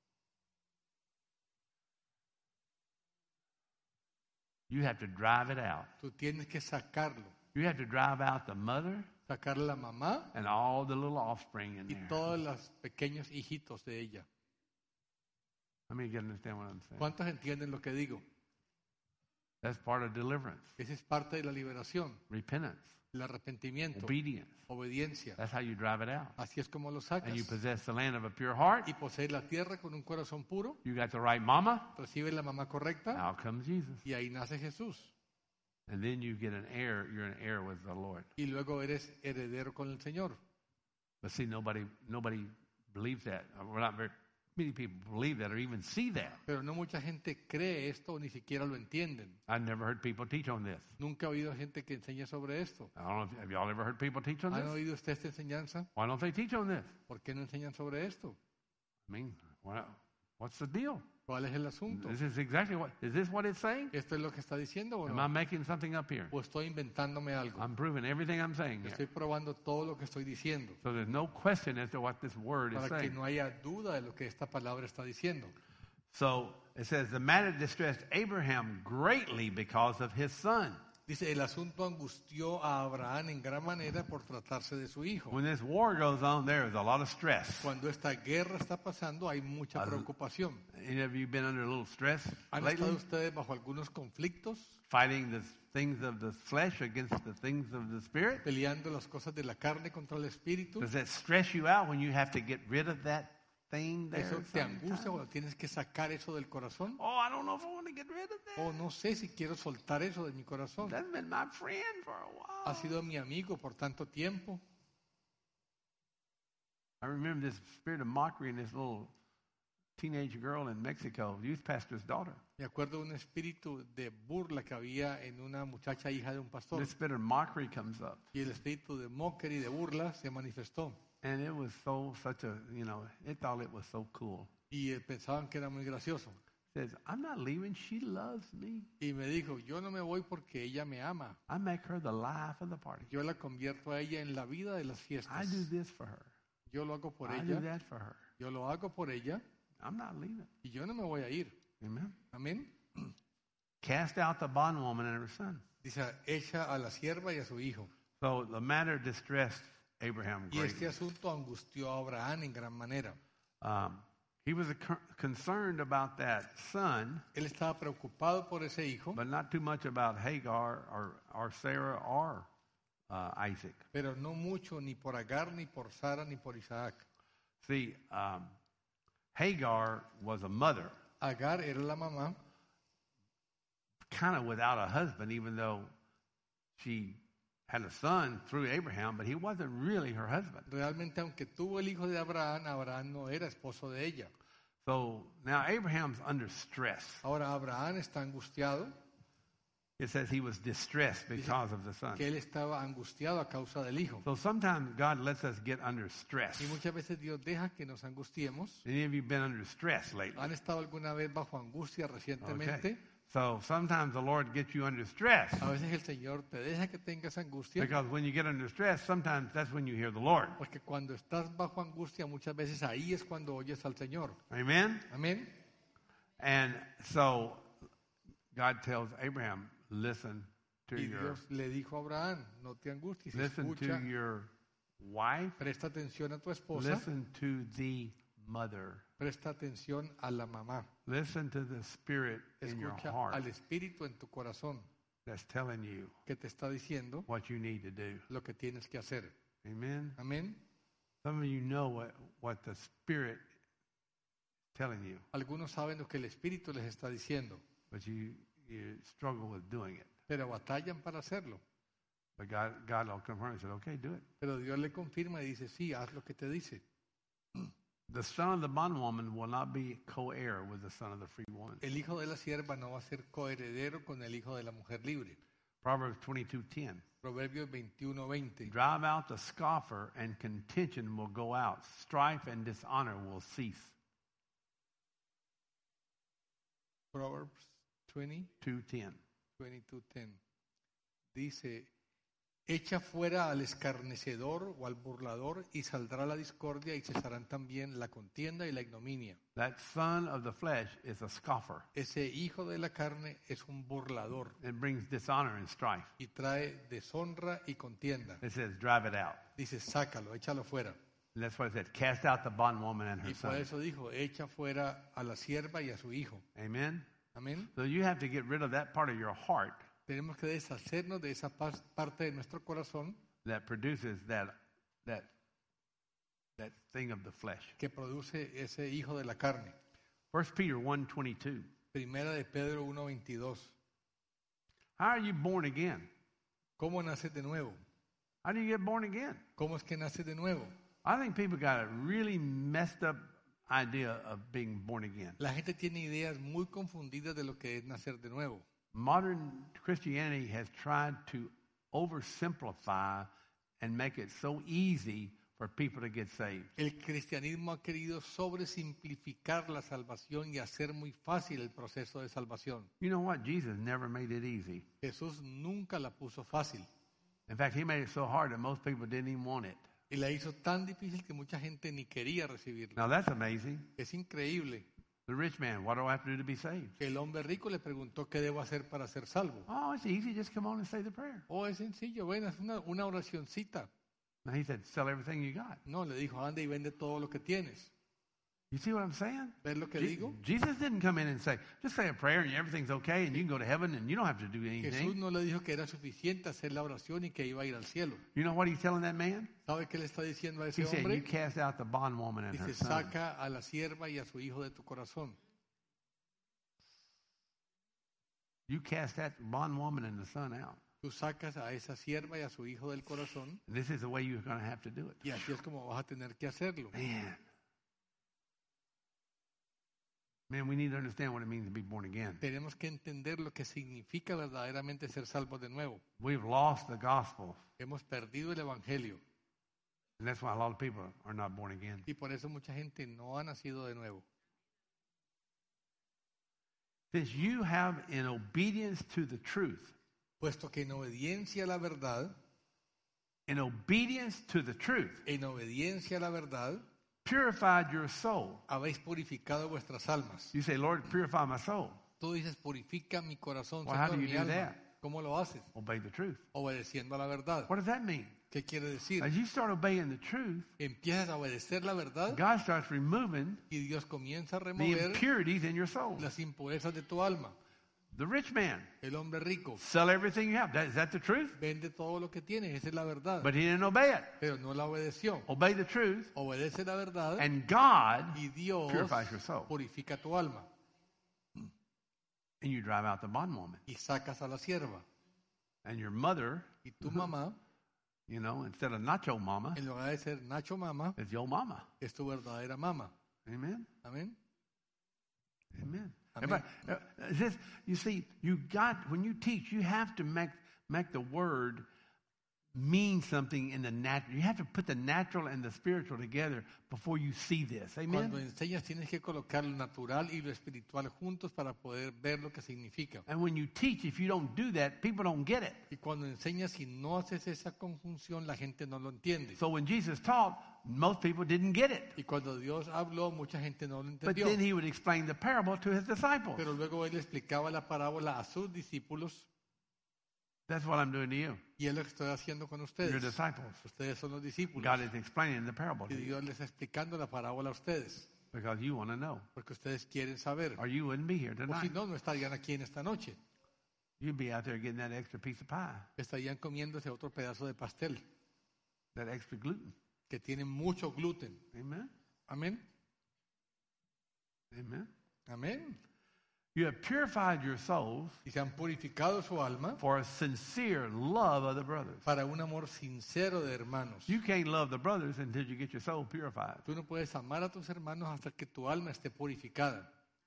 You have to drive it out. Tú tienes que sacarlo. You have to drive out the mother Sacar la mamá and all the little offspring in y there. todos los pequeños hijitos de ella. Let me get understand what I'm saying. ¿Cuántos entienden lo que digo? That's part of deliverance, Esa es parte de la liberación, repentance, el arrepentimiento, obedience. obediencia. That's how you drive it out. Así es como lo sacas. And you possess the land of a pure heart. Y poseer la tierra con un corazón puro, You got the right mama. recibe la mamá correcta Out comes Jesus. y ahí nace Jesús. And then you get an heir. You're an heir with the Lord. Y luego eres heredero con el Señor. But see, nobody, nobody believes that. We're not very many people believe that or even see that. Pero no mucha gente cree esto o ni siquiera lo entienden. I've never heard people teach on this. Nunca he oído gente que enseñe sobre esto. I don't know if, have y'all ever heard people teach on ¿Han this? oído usted esta enseñanza? Why don't they teach on this? ¿Por qué no enseñan sobre esto? I mean, what, what's the deal? ¿Cuál es el asunto? This is exactly what, is this what it's saying? ¿Esto es lo que está diciendo o Am no? I making something up here? ¿O estoy inventándome algo? I'm proving everything I'm saying here. Estoy probando todo lo que estoy diciendo So there's no question as to what this word is para que saying. no haya duda de lo que esta palabra está diciendo. So it says, the matter distressed Abraham greatly because of his son. Dice, el asunto angustió a Abraham en gran manera por tratarse de su hijo. When this war goes on, there is a lot of stress. Cuando esta guerra está pasando, hay mucha preocupación. Any of you been under a little stress ¿Han lately? estado ustedes bajo algunos conflictos, Fighting the things of the flesh against the things of the spirit? peleando las cosas de la carne contra el espíritu? Does that stress you out when you have to get rid of that thing there? ¿Eso te sometimes? angustia cuando tienes que sacar eso del corazón? Oh, I don't know if I want to get rid of that. O no sé si quiero soltar eso de mi corazón. That's been my friend for a while. Ha sido mi amigo por tanto tiempo. I remember this spirit of mockery in this little teenage girl in Mexico, youth pastor's daughter. Me acuerdo de un espíritu de burla que había en una muchacha hija de un pastor. This spirit of mockery comes up. Y el espíritu de mockery, de burla, se manifestó. And it was so, such a, you know, it thought it was so cool. Y eh, pensaban que era muy gracioso. Says, I'm not leaving. She loves me. Y me dijo, yo no me voy porque ella me ama. I make her the life of the party. Yo la convierto a ella en la vida de las I fiestas. do this for her. Yo lo hago por I do ella. that for her. Yo lo hago por ella. I'm not leaving. Y yo no me voy a ir. Amen. Amén. Cast out the bondwoman and her son. Dice, echa a la sierva y a su hijo. So the matter distressed Abraham Y este greatly. asunto angustió a Abraham en gran manera. Um, he was a co- concerned about that son, Él estaba preocupado por ese hijo, but not too much about Hagar or, or Sarah or uh, Isaac. pero no mucho ni por Agar, ni por Sara, ni por Isaac. See, um, Hagar was a mother, Agar era la mamá, kind of without a husband, even though she had a son through Abraham, but he wasn't really her husband. realmente aunque tuvo el hijo de Abraham, Abraham no era esposo de ella. So now Abraham's under stress. Ahora Abraham está angustiado, It says he was distressed because of the son. que él estaba angustiado a causa del hijo. So sometimes God lets us get under stress. Y muchas veces Dios deja que nos angustiemos. Any of you been under stress lately? ¿Han estado alguna vez bajo angustia recientemente? Okay. So sometimes the Lord gets you under stress. A veces el Señor te deja que tengas angustia, Because when you get under stress, sometimes that's when you hear the Lord. porque cuando estás bajo angustia muchas veces ahí es cuando oyes al Señor. Amen? Amén. And so God tells Abraham, listen to Y your Dios le dijo a Abraham, no te angusties, listen to escucha, your wife, presta atención a tu esposa, listen to the mother. presta atención a la mamá, Listen to the spirit in your escucha heart al Espíritu en tu corazón that's telling you que te está diciendo what you need to do. lo que tienes que hacer. Amen? Amén. Some of you know what, what the spirit is telling you, Algunos saben lo que el Espíritu les está diciendo, but you, you struggle with doing it. pero batallan para hacerlo. But God, God will confirm and said, okay, do it. Pero Dios le confirma y dice, sí, haz lo que te dice. The son of the bondwoman will not be co-heir with the son of the free woman. El hijo de la sierva no va a ser coheredero con el hijo de la mujer libre. Proverbs twenty-two ten. Proverbios veintiuno veinte. Drive out the scoffer, and contention will go out. Strife and dishonor will cease. Proverbs veinte, two ten. veintidós, diez. Dice, echa fuera al escarnecedor o al burlador y saldrá la discordia y cesarán también la contienda y la ignominia. That son of the flesh is a scoffer. Ese hijo de la carne es un burlador It brings dishonor and strife. y trae deshonra y contienda. It says, drive it out. Dice, sácalo, échalo fuera. And that's what it said. Cast out the bondwoman and her Y por son. eso dijo, echa fuera a la sierva y a su hijo. Amen? Amén. So you have to get rid of that part of your heart Tenemos que deshacernos de esa pas- parte de nuestro corazón that produces that, that, that thing of the flesh. que produce ese hijo de la carne. First Peter one twenty-two. Primera de Pedro uno veintidós. How are you born again? ¿Cómo naces de nuevo? How do you get born again? ¿Cómo es que naces de nuevo? I think people got a really messed up idea of being born again. La gente tiene ideas muy confundidas de lo que es nacer de nuevo. Modern Christianity has tried to oversimplify and make it so easy for people to get saved. El cristianismo ha querido sobresimplificar la salvación y hacer muy fácil el proceso de salvación. You know what? Jesus never made it easy. Jesús nunca la puso fácil In fact, he made it so hard that most people didn't even want it. y la hizo tan difícil que mucha gente ni quería recibirla. Now that's amazing. Es increíble. The rich man, what do I have to do to be saved? El hombre rico le preguntó qué debo hacer para ser salvo. Oh, it's easy. Just come on and say the prayer. Oh, es sencillo, bueno, es una, una oracioncita. Now he said, sell everything you got. No, le dijo, anda y vende todo lo que tienes. You see what I'm saying? ¿Ves lo que Je- digo? Jesus didn't come in and say, just say a prayer and everything's okay and you can go to heaven and you don't have to do Jesús anything. no le dijo que era suficiente hacer la oración y que iba a ir al cielo. You know what he's telling that man? ¿Sabe qué le está diciendo a He ese said, you hombre? cast out the bondwoman and her Dice, son. saca a la sierva y a su hijo de tu corazón. You cast that bondwoman and the son out. Tú sacas a esa sierva y a su hijo del corazón And this is the way you're going to have to do it. y así es como vas a tener que hacerlo. Man. Man, we need to understand what it means to be born again. Tenemos que entender lo que significa verdaderamente ser salvos de nuevo. We've lost the gospel. Hemos perdido el evangelio And that's why a lot of people are not born again. y por eso mucha gente no ha nacido de nuevo. Since you have, in obedience to the truth, Puesto que en obediencia a la verdad, in obedience to the truth, en obediencia a la verdad, purified your soul. habéis purificado vuestras almas. You say, Lord, purify my soul. Tú dices, purifica mi corazón, Well, how Señor, do you mi do alma. that? ¿Cómo lo haces? Obey the truth. Obedeciendo a la verdad. What does that mean? ¿Qué quiere decir? As you start obeying the truth, Empiezas a obedecer la verdad God starts removing y Dios comienza a the remover impurities in your soul. las impurezas de tu alma. The rich man, El hombre rico sell everything you have. That, is that the truth? vende todo lo que tiene, esa es la verdad, But he didn't obey it. pero no la obedeció. Obey the truth, Obedece la verdad and God y Dios purifies your soul. purifica tu alma And you drive out the bondwoman. y sacas a la sierva. And your mother, Y tu mamá, you know, instead of nacho mama, en lugar de ser Nacho Mama, is your mama. es tu verdadera mamá. Amen? Amén. Amen. Amen. Everybody- uh, uh, this, you see, you got, when you teach, you have to make, make the word mean something in the natural. You have to put the natural and the spiritual together before you see this. Cuando Amen? enseñas tienes que colocar lo natural y lo espiritual juntos para poder ver lo que significa. And when you teach, if you don't do that, people don't get it. Y cuando enseñas y no haces esa conjunción, la gente no lo entiende. So when Jesus taught, most people didn't get it. Y cuando Dios habló, mucha gente no lo But entendió. then he would explain the parable to his disciples. Pero luego él explicaba la parábola a sus discípulos That's what I'm doing to you. y es lo que estoy haciendo con Your ustedes. disciples. Ustedes son los discípulos. God is explaining the parable to Y you Dios les está explicando la parábola a ustedes. because you want to know. Porque ustedes quieren saber. Or you wouldn't be here O si tonight. no, no estarían aquí en esta noche. You'd be out there getting that extra piece of pie, Estarían comiéndose otro pedazo de pastel that extra gluten. que tiene mucho gluten. Amen? Amén. Amen. Amén. You have purified your souls Y se han purificado su alma for a sincere love of the brothers. para un amor sincero de hermanos. You can't love the brothers until you get your soul purified. Tú no puedes amar a tus hermanos hasta que tu alma esté purificada.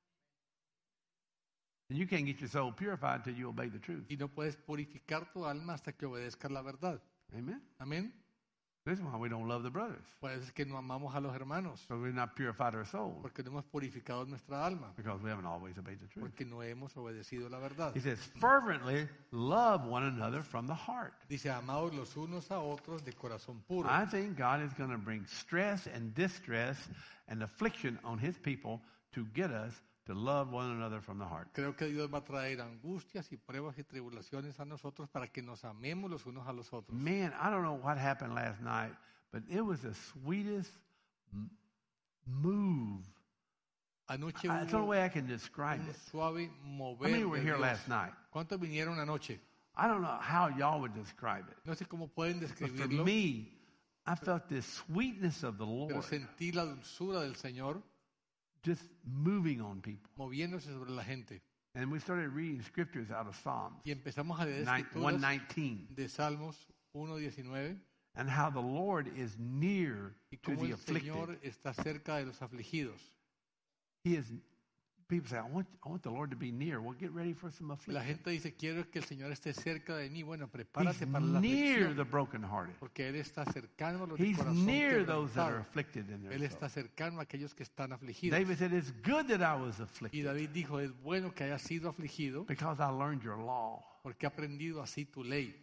And you can't get your soul purified until you obey the truth. Y no puedes purificar tu alma hasta que obedezcas la verdad. Amen? Amén. This is why we don't love the brothers. Por eso es que no amamos a los hermanos, So we've not purified our soul porque no hemos purificado nuestra alma, because we haven't always obeyed the truth. porque no hemos obedecido la verdad. He says, fervently love one another from the heart. Dice, amados los unos a otros de corazón puro. I think God is going to bring stress and distress and affliction on his people to get us to love one another from the heart. Creo que Dios va a traer angustias y pruebas y tribulaciones a nosotros para que nos amemos los unos a los otros. Man, I don't know what happened last night, but it was the sweetest m- move. Anoche I- That's the only hubo way I can describe un it. suave How mover many were de here Dios. last night? ¿Cuántos vinieron anoche? I don't know how y'all would describe it. No sé cómo pueden But for describirlo, me, I felt this sweetness of the pero Lord sentí la dulzura del Señor just moving on people. moviéndose sobre la gente. And we started reading scriptures out of Psalms Y empezamos a leer nine- escrituras one nineteen, de Salmos uno diecinueve and how the Lord is near y to cómo the el afflicted. Señor está cerca de los afligidos. He is. People say, I want, I want the Lord to be near. Well, get ready for some La affliction. gente dice, quiero que el Señor esté cerca de mí. Bueno, He's prepárate para la near aflicción, the brokenhearted. porque Él está cercano a los de He's corazón near those that are quebrantado. afflicted in their Él está soul. cercano a aquellos que están afligidos. David said, it's good that I was Y afflicted David dijo, es bueno que hayas sido afligido because I learned your law. porque he aprendido así tu ley.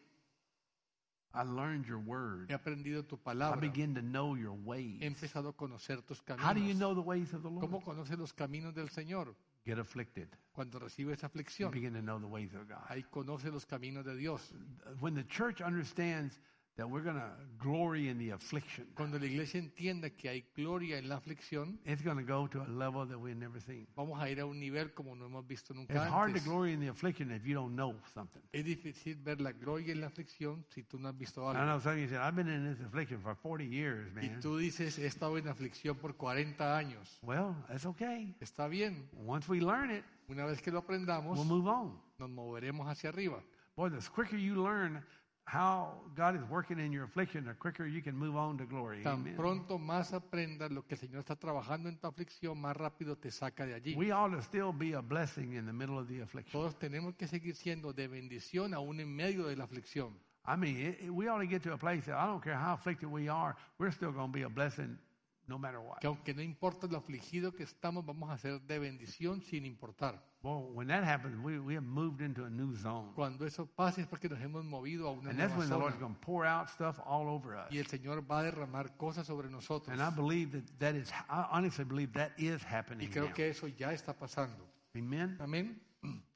I learned your word. He aprendido tu I palabra. begin to know your ways. He empezado a conocer tus How do you caminos. know the ways of the Lord? ¿Cómo conoces los caminos del Señor? Get afflicted. Cuando recibes You aflicción, begin to know the ways of God. ahí conoces los caminos de Dios. When the church understands that we're going to glory in the affliction, Cuando la iglesia entienda que hay gloria en la aflicción, it's going to go to a level that we've never seen. vamos a ir a un nivel como no hemos visto It's nunca hard to antes. glory in the affliction if you don't know something. Es difícil ver la gloria en la aflicción si tú no has visto I algo. know some of you said, I've been in this affliction for forty years, Y man. tú dices, he estado en aflicción por cuarenta años. Well, that's okay. Está bien. Once we learn it, Una vez que lo aprendamos, we'll move on. nos moveremos hacia arriba. Boy, the quicker you learn how God is working in your affliction, the quicker you can move on to glory. Tan Amen. pronto más aprendas lo que el Señor está trabajando en tu aflicción, más rápido te saca de allí. We ought to still be a blessing in the middle of the affliction. Todos tenemos que seguir siendo de bendición aún en medio de la aflicción. I mean, it, it- we ought to get to a place that I don't care how afflicted we are, we're still going to be a blessing no matter what. Que aunque no importa lo afligido que estamos, vamos a ser de bendición sin importar. Well, when that happens, we, we have moved into a new zone. Cuando eso pase es porque nos hemos movido a una And that's nueva when the Lord's zona. going to pour out stuff all over us. Y el Señor va a derramar cosas sobre nosotros. And I believe that that is, I honestly believe that is Y happening creo now. que eso ya está pasando. Amen? Amén.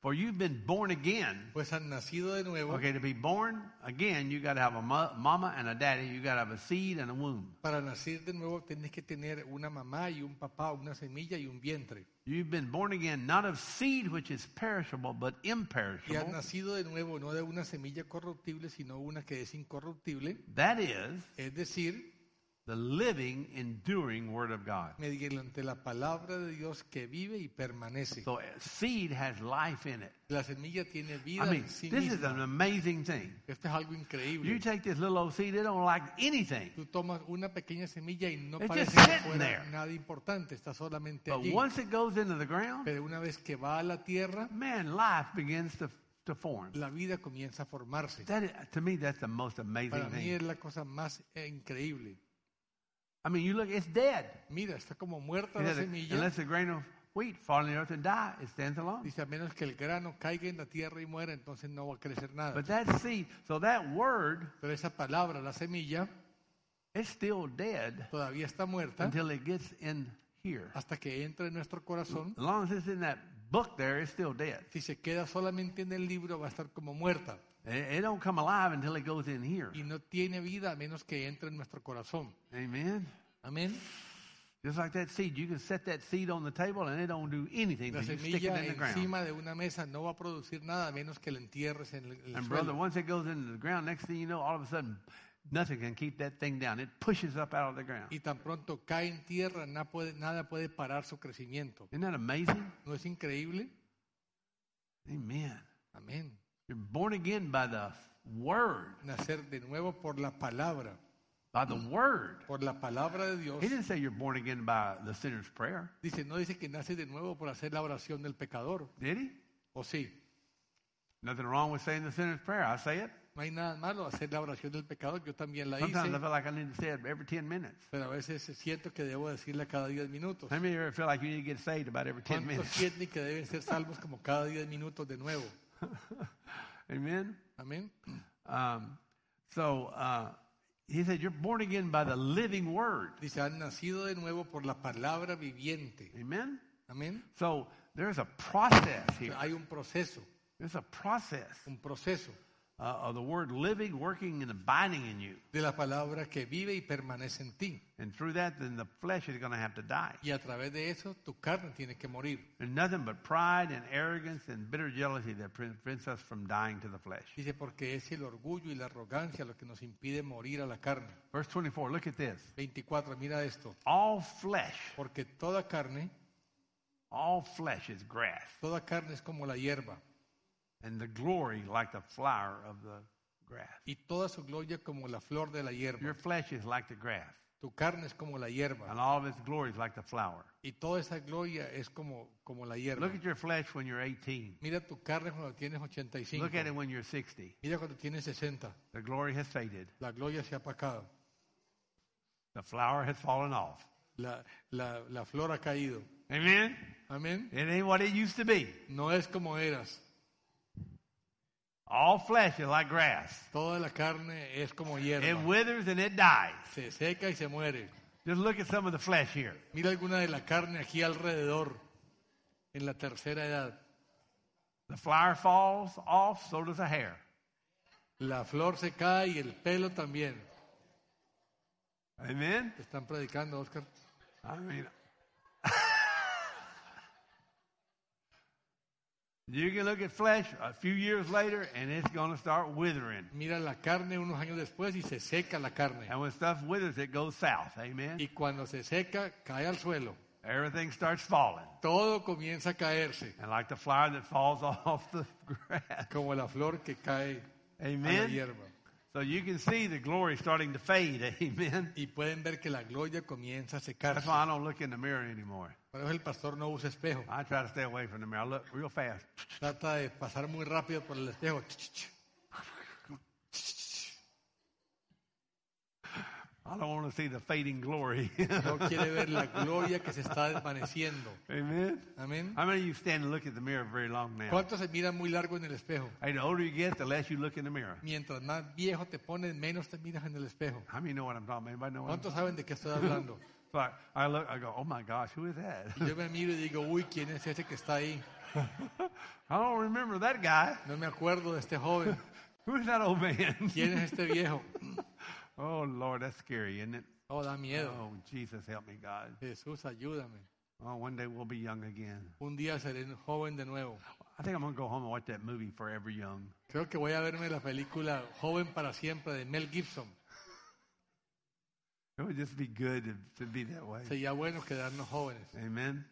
For you've been born again. Pues han nacido de nuevo. Okay, to be born again, you got to have a mo- mama and a daddy. You got to have a seed and a womb. Para nacer de nuevo tienes que tener una mamá y un papá, una semilla y un vientre. You've been born again, not of seed which is perishable, but Y has imperishable. nacido de nuevo no de una semilla corruptible, sino una que es incorruptible. That is Es decir, the living, enduring Word of God. mediante la palabra de Dios que vive y permanece. So a seed has life in it. La semilla tiene vida I mean, en sí this is an misma. amazing thing. Esto es algo You increíble. take this little old seed, it don't like anything. Tú tomas una pequeña semilla y no It's parece just que sitting fuera there. nada importante, está solamente But allí. once it goes into the ground, Pero una vez que va a la tierra, man, life begins to, to form. la vida comienza a formarse. That is, to me, that's the most amazing Para mí thing. es la cosa más eh, increíble. I mean, you look, it's dead. Mira, está como muerta It la has a- semilla. unless a grain of wheat fall in the earth and die, it stands alone. Dice, a menos que el grano caiga en la tierra y muera, entonces no va a crecer nada. But that seed, so that word, Pero esa palabra, la semilla, it's still dead todavía está muerta until it gets in here. hasta que entra en nuestro corazón. As long as it's in that book there, it's still dead. Si se queda solamente en el libro, va a estar como muerta. It, it don't come alive until it goes in here. Y no tiene vida a menos que entre en nuestro corazón. Amen. Amén. Just like that seed, you can set that seed on the table and it don't do anything. La till you stick it semilla in the ground. encima de una mesa no va a producir nada a menos que la entierres en el, en el And brother, suelo. once it goes into the ground, next thing you know, all of a sudden, nothing can keep that thing down. It pushes up out of the ground. Y tan pronto cae en tierra, nada puede, nada puede parar su crecimiento. Isn't that amazing? ¿No es increíble? Amen. Amén. You're born again by the word. Nacer de nuevo por la palabra. By the word. Por la palabra de Dios. He didn't say you're born again by the sinner's prayer, Dice, no dice que nace de nuevo por hacer la oración del pecador. did he? ¿O sí? Nothing wrong with saying the sinner's prayer. I say it. No hay nada malo hacer la oración del pecador. Yo también la Sometimes I hice. feel like I need to say it every ten minutes. Pero a veces siento que debo decirla cada diez minutos. How many of you ever feel like you need to get saved about every ten ¿Cuántos minutes? sienten que deben ser salvos como cada diez minutos de nuevo? Amen. Amén. Um, so uh, he said, you're born again by the living word. Dice, han nacido de nuevo por la palabra viviente. Amen. Amén. So there's a process here. Hay un proceso, There's a process un proceso uh, of the word living, working, and abiding in you. de la palabra que vive y permanece en ti. And through that, then the flesh is going to have to die. Y a través de eso, tu carne tiene que morir. There's nothing but pride and arrogance and bitter jealousy that prevents us from dying to the flesh. Dice, porque es el orgullo y la arrogancia lo que nos impide morir a la carne. Verse twenty-four, look at this. veinticuatro, mira esto. All flesh, Porque toda carne, all flesh is grass, toda carne es como la hierba. and the glory like the flower of the grass. Y toda su gloria como la flor de la Your hierba. flesh is like the grass, Tu carne es como la hierba. and all of its glory is like the flower. Y toda esa gloria es como, como la hierba. Look at your flesh when you're eighteen. Mira tu carne cuando tienes ochenta y cinco. Look at it when you're sixty. Mira cuando tienes sesenta. The glory has faded. La gloria se ha apagado. The flower has fallen off. La, la, la flor ha caído. Amen? Amén. It ain't what it used to be. No es como eras. All flesh is like grass. Toda la carne es como It hierba. withers and it dies. Se seca y se muere. Just look at some of the flesh here. Mira alguna de la carne aquí alrededor. En la tercera edad. The flower falls off, so does the hair. La flor se cae y el pelo también. Amen? ¿Te están predicando, Oscar? I mean, you can look at flesh a few years later and it's going to start withering. Mira la carne unos años después y se seca la carne. And when stuff withers, it goes south. Amen? Y cuando se seca, cae al suelo. Everything starts falling. Todo comienza a caerse. And like the flower that falls off the grass. Como la flor que cae a la Amen? hierba. So you can see the glory starting to fade. Amen? Y pueden ver que la gloria comienza a That's secarse. why I don't look in the mirror anymore. Por eso el pastor no usa espejo. I try to stay away from the mirror. I look real fast. Trata de pasar muy rápido por el espejo. I don't want to see the fading glory. No quiere ver la gloria que se está desvaneciendo. Amen? Amén. How many of you stand and look at the mirror very long now? ¿Cuántos se miran muy largo en el espejo? Hey, the older you get, the less you look in the mirror. Mientras más viejo te pones, menos te miras en el espejo. How many know what I'm talking about? Anybody know what I'm ¿Cuántos saben de qué estoy hablando? So I, I look, I go, oh my gosh, who is that? Y yo me miro y digo, uy, ¿quién es ese que está ahí? I don't remember that guy. No me acuerdo de este joven. Who is that old man? ¿Quién es este viejo? Oh Lord, that's scary, isn't it? Oh, da miedo. Oh, Jesus, help me, God. Jesús, ayúdame. Oh, one day we'll be young again. Un día seré joven de nuevo. I think I'm going to go home and watch that movie, Forever Young. Creo que voy a verme la película Joven para siempre de Mel Gibson. It would just be good to, to be that way. Sería bueno quedarnos jóvenes. Amen.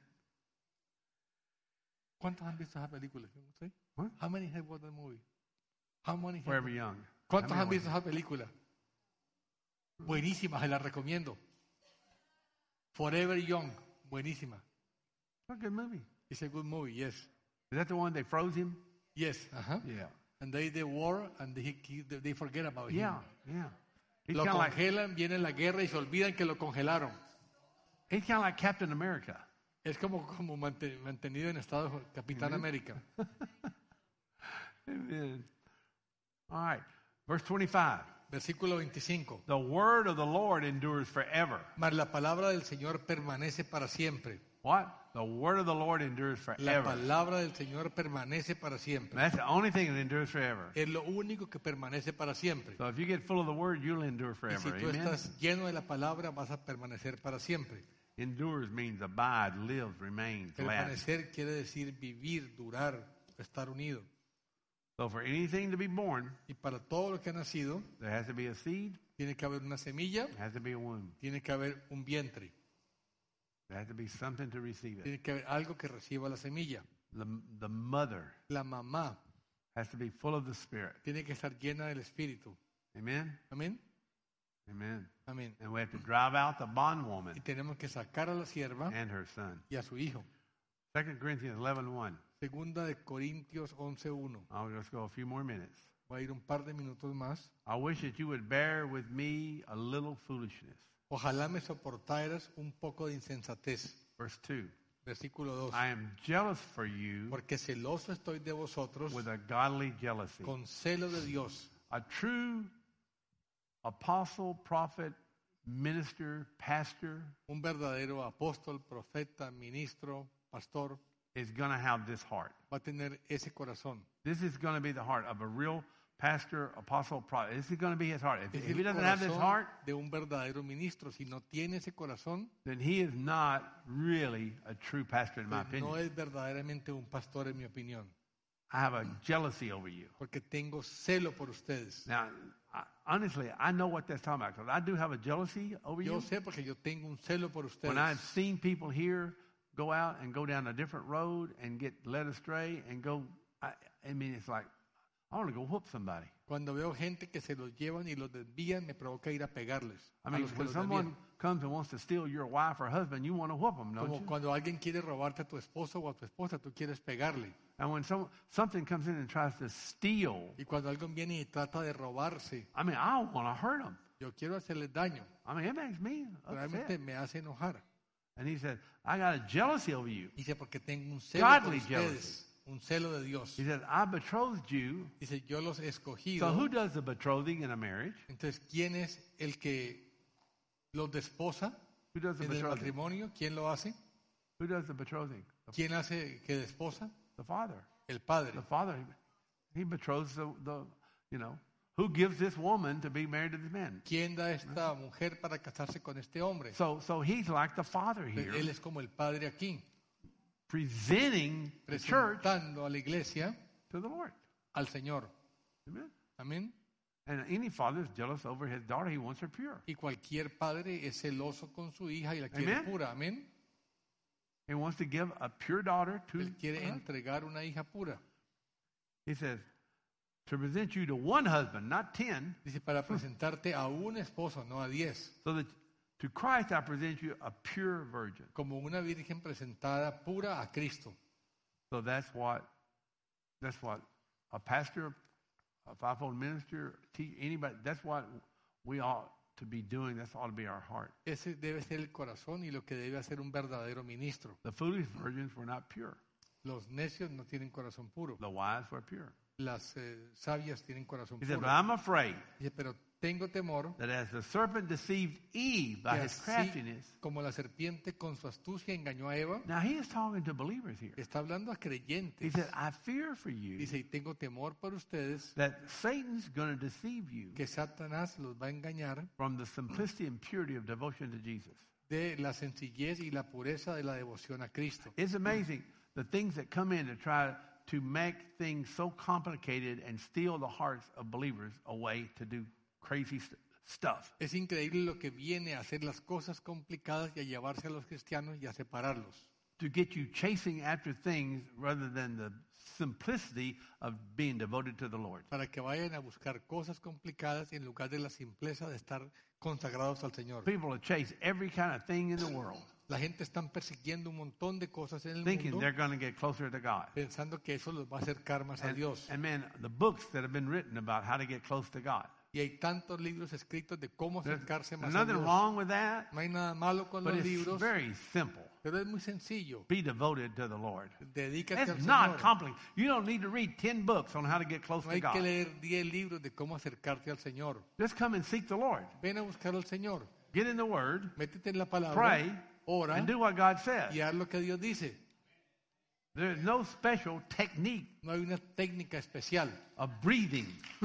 ¿Cuántos han visto esa película? ¿Sí? What? How many have watched the movie? How many have- Forever Young. ¿Cuántos How many han visto watched esa película? Buenísima, se la recomiendo. Forever Young, buenísima. it? What a good movie. It's a good movie, yes. Is that the one they froze him? Yes, ajá. Yeah. And they the war and they, they forget about Yeah, him. yeah. He's Lo kind of like, congelan, viene la guerra y se olvidan que lo congelaron. he's kind of like Captain America. Es como, como mante- mantenido en estado Capitán América. Amen. All right. Verse twenty-five. Versículo veinticinco. The word of the Lord endures forever. Mas la palabra del Señor permanece para siempre. What? The word of the Lord endures La forever. palabra del Señor permanece para siempre. That's the only thing that endures forever. Es lo único que permanece para siempre. So if you get full of the word, you'll endure Y si forever. tú Amen. estás lleno de la palabra, vas a permanecer para siempre. Endures means abide, lives, remains, lasts. Permanecer quiere decir vivir, durar, estar unido. So for anything to be born, Y para todo lo que ha nacido, there has to be a seed, tiene que haber una semilla, there has to be a womb. tiene que haber un vientre, There has to be something to receive it. tiene que haber algo que reciba la semilla. The, the mother La mamá has to be full of the Spirit. tiene que estar llena del Espíritu. Amen? Amén. Amen. Amén. And we have to drive out the Y bondwoman tenemos que sacar a la sierva and her son. y a su hijo. Second Corinthians eleven one. Segunda de Corintios once uno. I'll just go a few more minutes. Voy a ir un par de minutos más. I wish that you would bear with me a little foolishness. Ojalá me soportaras un poco de insensatez. Verse two. Versículo dos. I am jealous for you Porque celoso estoy de vosotros with a godly jealousy. con celo de Dios. A true apostle, prophet, minister, pastor Un verdadero apóstol, profeta, ministro, pastor is going to have this heart. va a tener ese corazón. This is going to be the heart of a real pastor, apostle, prophet. This is going to be his heart. If, Es if he el doesn't have this corazón heart, de un verdadero ministro. Si no tiene ese corazón, then he is not really a true pastor, in my pues no opinion. es verdaderamente un pastor, en mi opinión. I have a jealousy over you. Porque tengo celo por ustedes. Now, I, honestly, I know what that's talking about because I do have a jealousy over Yo you. sé porque yo tengo un celo por ustedes. When I've seen people here go out and go down a different road and get led astray and go, I, I mean, it's like, I want to go whoop somebody. Cuando veo gente que se los llevan y los desvían, me provoca ir a pegarles. I a mean, los que when los someone desvían. comes and wants to steal your wife or husband, you want to whoop them, don't Como you? cuando alguien quiere robarte a tu esposo o a tu esposa, tú quieres pegarle. And when some, something comes in and tries to steal, Y cuando alguien viene y trata de robarse, I mean, I want to hurt them. yo quiero hacerles daño. I mean, it makes me Realmente upset. me hace enojar. And he said, I got a jealousy over you. Dice, porque tengo un celo Godly por jealousy. ustedes. Un celo de Dios. He said, I betrothed you. Dice, yo los he escogido. So who does the betrothing in a marriage? Entonces, ¿quién es el que los desposa Who does the en el betrothing? matrimonio? ¿Quién lo hace? Who does the betrothing? The, ¿Quién hace que desposa? the father. El padre. The father, he betroths the, the, you know, who gives this woman to be married to this man? ¿Quién da esta mujer para casarse con este hombre? So, so he's like the father here, Él es como el padre aquí, presenting the church presentando a la iglesia to the Lord. al Señor. Amen. Amén. And any father is jealous over his daughter. He wants her pure. Y cualquier padre es celoso con su hija y la quiere Amén. pura. Amén. He wants to give a pure daughter to Él quiere her. entregar una hija pura. He says, to present you to one husband, not ten, Dice, para presentarte a un esposo, no a diez. so that to Christ I present you a pure virgin. Como una virgen presentada pura a Cristo. So that's what, that's what a pastor, a fivefold minister, teach anybody. That's what we ought to be doing. That's ought to be our heart. Ese debe ser el corazón y lo que debe hacer un verdadero ministro. The foolish virgins were not pure. Los necios no tienen corazón puro. The wise were pure. Las eh, sabias tienen corazón He said, puro. but I'm afraid Dice, pero tengo temor that as the serpent deceived Eve by que his así craftiness. como la serpiente con su astucia engañó a Eva, Now he is talking to believers here. está hablando a He creyentes. said, I fear for you Dice, y tengo temor por ustedes that Satan's going to deceive you que Satanás los va a engañar from the simplicity and purity of devotion to Jesus. de la sencillez y la pureza de la devoción a Cristo. It's amazing the things that come in to try to make things so complicated and steal the hearts of believers away to do crazy st- stuff. Es increíble lo que viene a hacer las cosas complicadas y a llevarse a los cristianos y a separarlos. To get you chasing after things rather than the simplicity of being devoted to the Lord. Para que vayan a buscar cosas complicadas en lugar de la simpleza de estar consagrados al Señor. People will chase every kind of thing in the world, La gente está persiguiendo un montón de cosas en el thinking mundo they're going to get closer to God. pensando que eso los va a acercar más a And, Dios. and man, the books that have been written about how to get close to God. Y hay tantos libros escritos de cómo There's acercarse más a nothing Dios. wrong with that, No hay nada malo con but los it's libros, very simple. pero es muy sencillo. Be devoted to the Lord. Dedícate al It's not Señor. complicated. You don't need to read ten books on how to get close No to hay que God. leer diez libros de cómo acercarte al Señor. Just come and seek the Lord. Ven a buscar al Señor. Get in the Word, Métete en la palabra, pray, ora and do what God says. y haz lo que Dios dice. There's no special technique No hay una técnica especial of breathing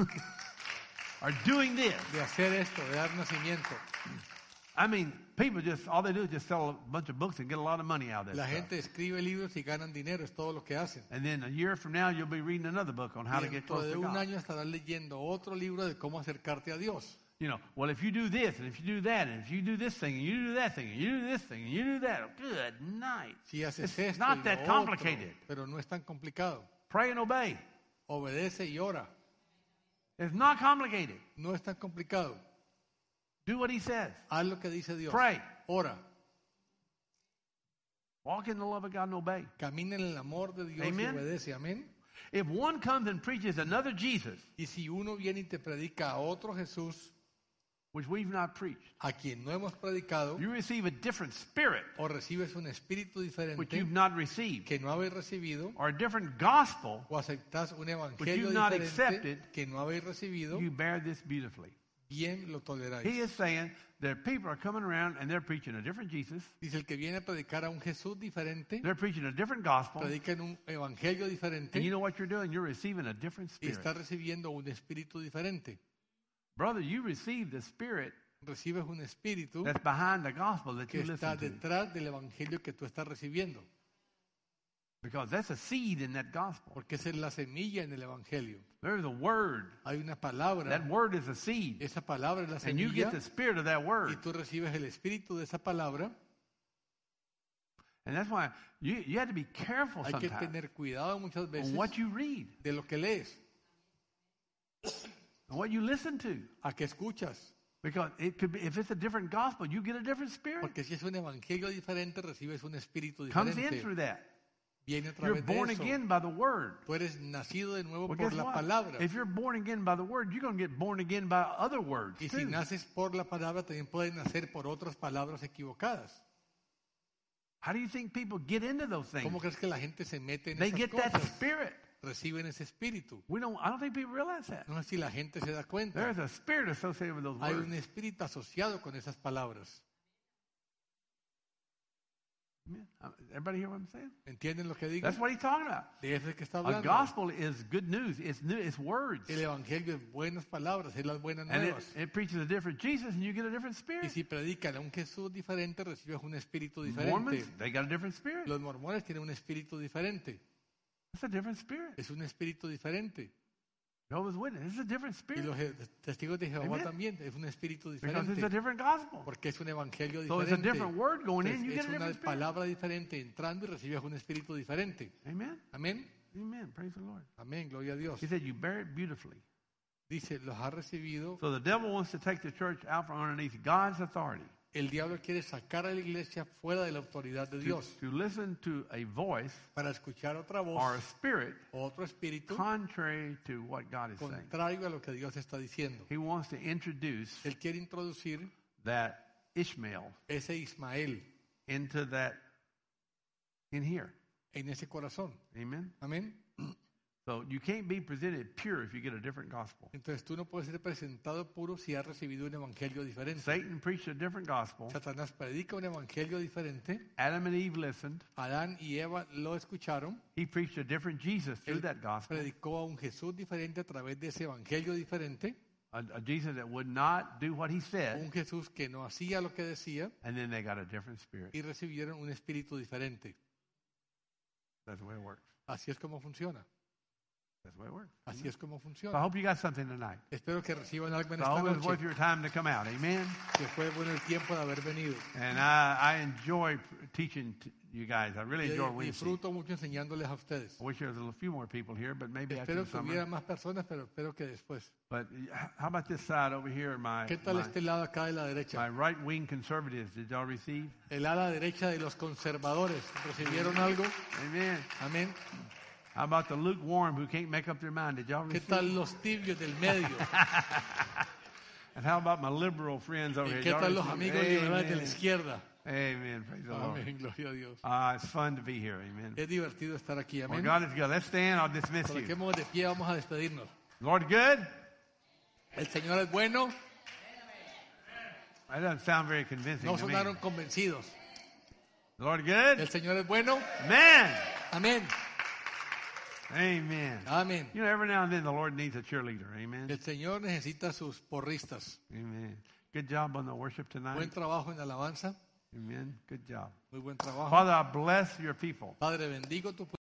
or doing this. de hacer esto, de dar nacimiento. I mean, people just, all they do is just sell a bunch of books and get a lot of money out of that La stuff. gente escribe libros y ganan dinero, es todo lo que hacen. And then a year from now, you'll be reading another book on how to Y get dentro close de to un God. año estarás leyendo otro libro de cómo acercarte a Dios. You know, well, if you do this, and if you do that, and if you do this thing, and you do that thing, and you do this thing, and you do that, good night. Si haces It's esto not y that lo complicated. otro, pero no es tan complicado. Pray and obey. Obedece y ora. It's not complicated. No es tan complicado. Do what he says. Haz lo que dice Dios. Pray. Ora. Walk in the love of God and obey. Camina en el amor de Dios Amen. y obedece. Amén. If one comes and preaches another Jesus, Y si uno viene y te predica a otro Jesús, which we've not preached, a quien no hemos predicado, you receive a different spirit, o recibes un espíritu which diferente you've not received, que no habéis recibido, or a different gospel, o aceptas un Which evangelio you've not diferente accepted, que no habéis recibido, you bear this beautifully. bien lo He toleráis. is saying that people are coming around and they're preaching a different Jesus, Dice, el que viene a predicar a un Jesús diferente, they're preaching a different gospel, predica en un evangelio diferente and you know what you're doing? You're receiving a different y spirit. está recibiendo un espíritu diferente. Brother, you receive the spirit Recibes un espíritu that's behind the gospel that que you está listen to, detrás del evangelio que tú estás recibiendo, because that's a seed in that gospel. porque esa es la semilla en el evangelio. There's a word. Hay una palabra, That word is a seed, esa palabra es la and you semilla get the spirit of that y word. tú recibes el espíritu de esa palabra. And that's why you, you have to be careful Hay que sometimes tener cuidado muchas veces on what you read de lo que lees, and what you listen to. a qué escuchas, Because it could be, if it's a different gospel, you get a different spirit. porque si es un evangelio diferente recibes un espíritu Comes in diferente. through that. Viene a You're través de born eso. again by the word. Tú eres nacido de nuevo Well, por guess la what? palabra. If you're born again by the word, you're going to get born again by other words Y si too. naces por la palabra, también puedes nacer por otras palabras equivocadas. How do you think people get into those things? ¿Cómo crees que la gente se mete en They esas get that cosas? spirit. Reciben ese espíritu. We don't. I don't think people realize that. No sé si la gente se da cuenta. There's a spirit associated with those Hay words. un espíritu asociado con esas palabras. Amen. Uh, Everybody hear what I'm saying? ¿Entienden lo que digo? That's what he's talking about. De eso es que está A hablando. gospel is good news. It's new. It's words, El evangelio es buenas palabras, es las buenas and it, nuevas. it preaches a different Jesus, and you get a different Y spirit. si predican a un Jesús diferente, recibes un espíritu Mormons, diferente. they got a different spirit. Los mormones tienen un espíritu diferente. It's a different spirit. Es un espíritu diferente. Jehovah's Witness, it's a different Y spirit los je- testigos de Jehová Amen. también es un espíritu because it's a diferente. different gospel. Porque es un evangelio So it's a diferente. different word going in. You Entonces, get es a una different spirit. palabra diferente entrando y recibes un espíritu diferente. Amen. Amén. Amen. Praise the Lord. Amén. Gloria a Dios. He said you bear it beautifully. Dice, los ha recibido. So the devil wants to take the church out from underneath God's authority. El diablo quiere sacar a la iglesia fuera de la autoridad de To, Dios to listen to a voice para escuchar otra or a voz spirit o otro espíritu contrary to what God is saying. contrario a lo que Dios está diciendo. He wants to introduce Él quiere introducir that Ishmael ese Ismael into that in here. en ese corazón. Amen. Amén. So you can't be presented pure if you get a different gospel. Entonces tú no puedes ser presentado puro si has recibido un evangelio diferente. Satan preached a different gospel. Satanás predica un evangelio diferente. Adam and Eve listened. Adán y Eva lo escucharon. He preached a different Jesus through Él that gospel. predicó a un Jesús diferente a través de ese evangelio diferente. A, a Jesus that would not do what he said. Un Jesús que no hacía lo que decía And then they got a different spirit. y recibieron un espíritu diferente. That's the way it works. Así es como funciona. That's the way it works. Así es como So I funciona. hope you got something tonight. Espero que reciban algo en So I esta hope it was worth noche. your time to come out. Amen. Que fue bueno el tiempo de haber venido. And I, I enjoy p- teaching t- you guys. I really enjoy Yo Wednesday. disfruto mucho enseñándoles a ustedes. I wish there was a few more people here, but maybe after Espero the que hubiera summer. más personas, pero espero que después. But uh, how about this side over here? My, ¿Qué tal my, este lado acá de la my derecha? right-wing conservatives, did y'all receive? El ala derecha de los conservadores. ¿Recibieron algo? Amen. Amén. How about the lukewarm who can't make up their mind? Did y'all ¿Qué receive? tal los tibios del medio? And how about my liberal friends over ¿Y here? qué Y'all tal los receive? amigos liberales de la Amen. izquierda? Amen. Praise the Lord. Amén, gloria a Dios. Uh, it's fun to be here. Amen. Es divertido estar aquí, Well, amén. God is good. Let's stand. I'll dismiss you. Coloquemos de pie, vamos a despedirnos. Lord good? El Señor es bueno, That doesn't sound very convincing no to me. sonaron convencidos. Lord good? El Señor es bueno, Man. amén, Amen. amén. You know, every now and then the Lord needs a cheerleader. Amen. El Señor necesita sus porristas. Amen. Good job on the worship tonight. Buen trabajo en la alabanza, Amen. Good job. muy buen trabajo. Father, I bless your people. Padre, bendigo tu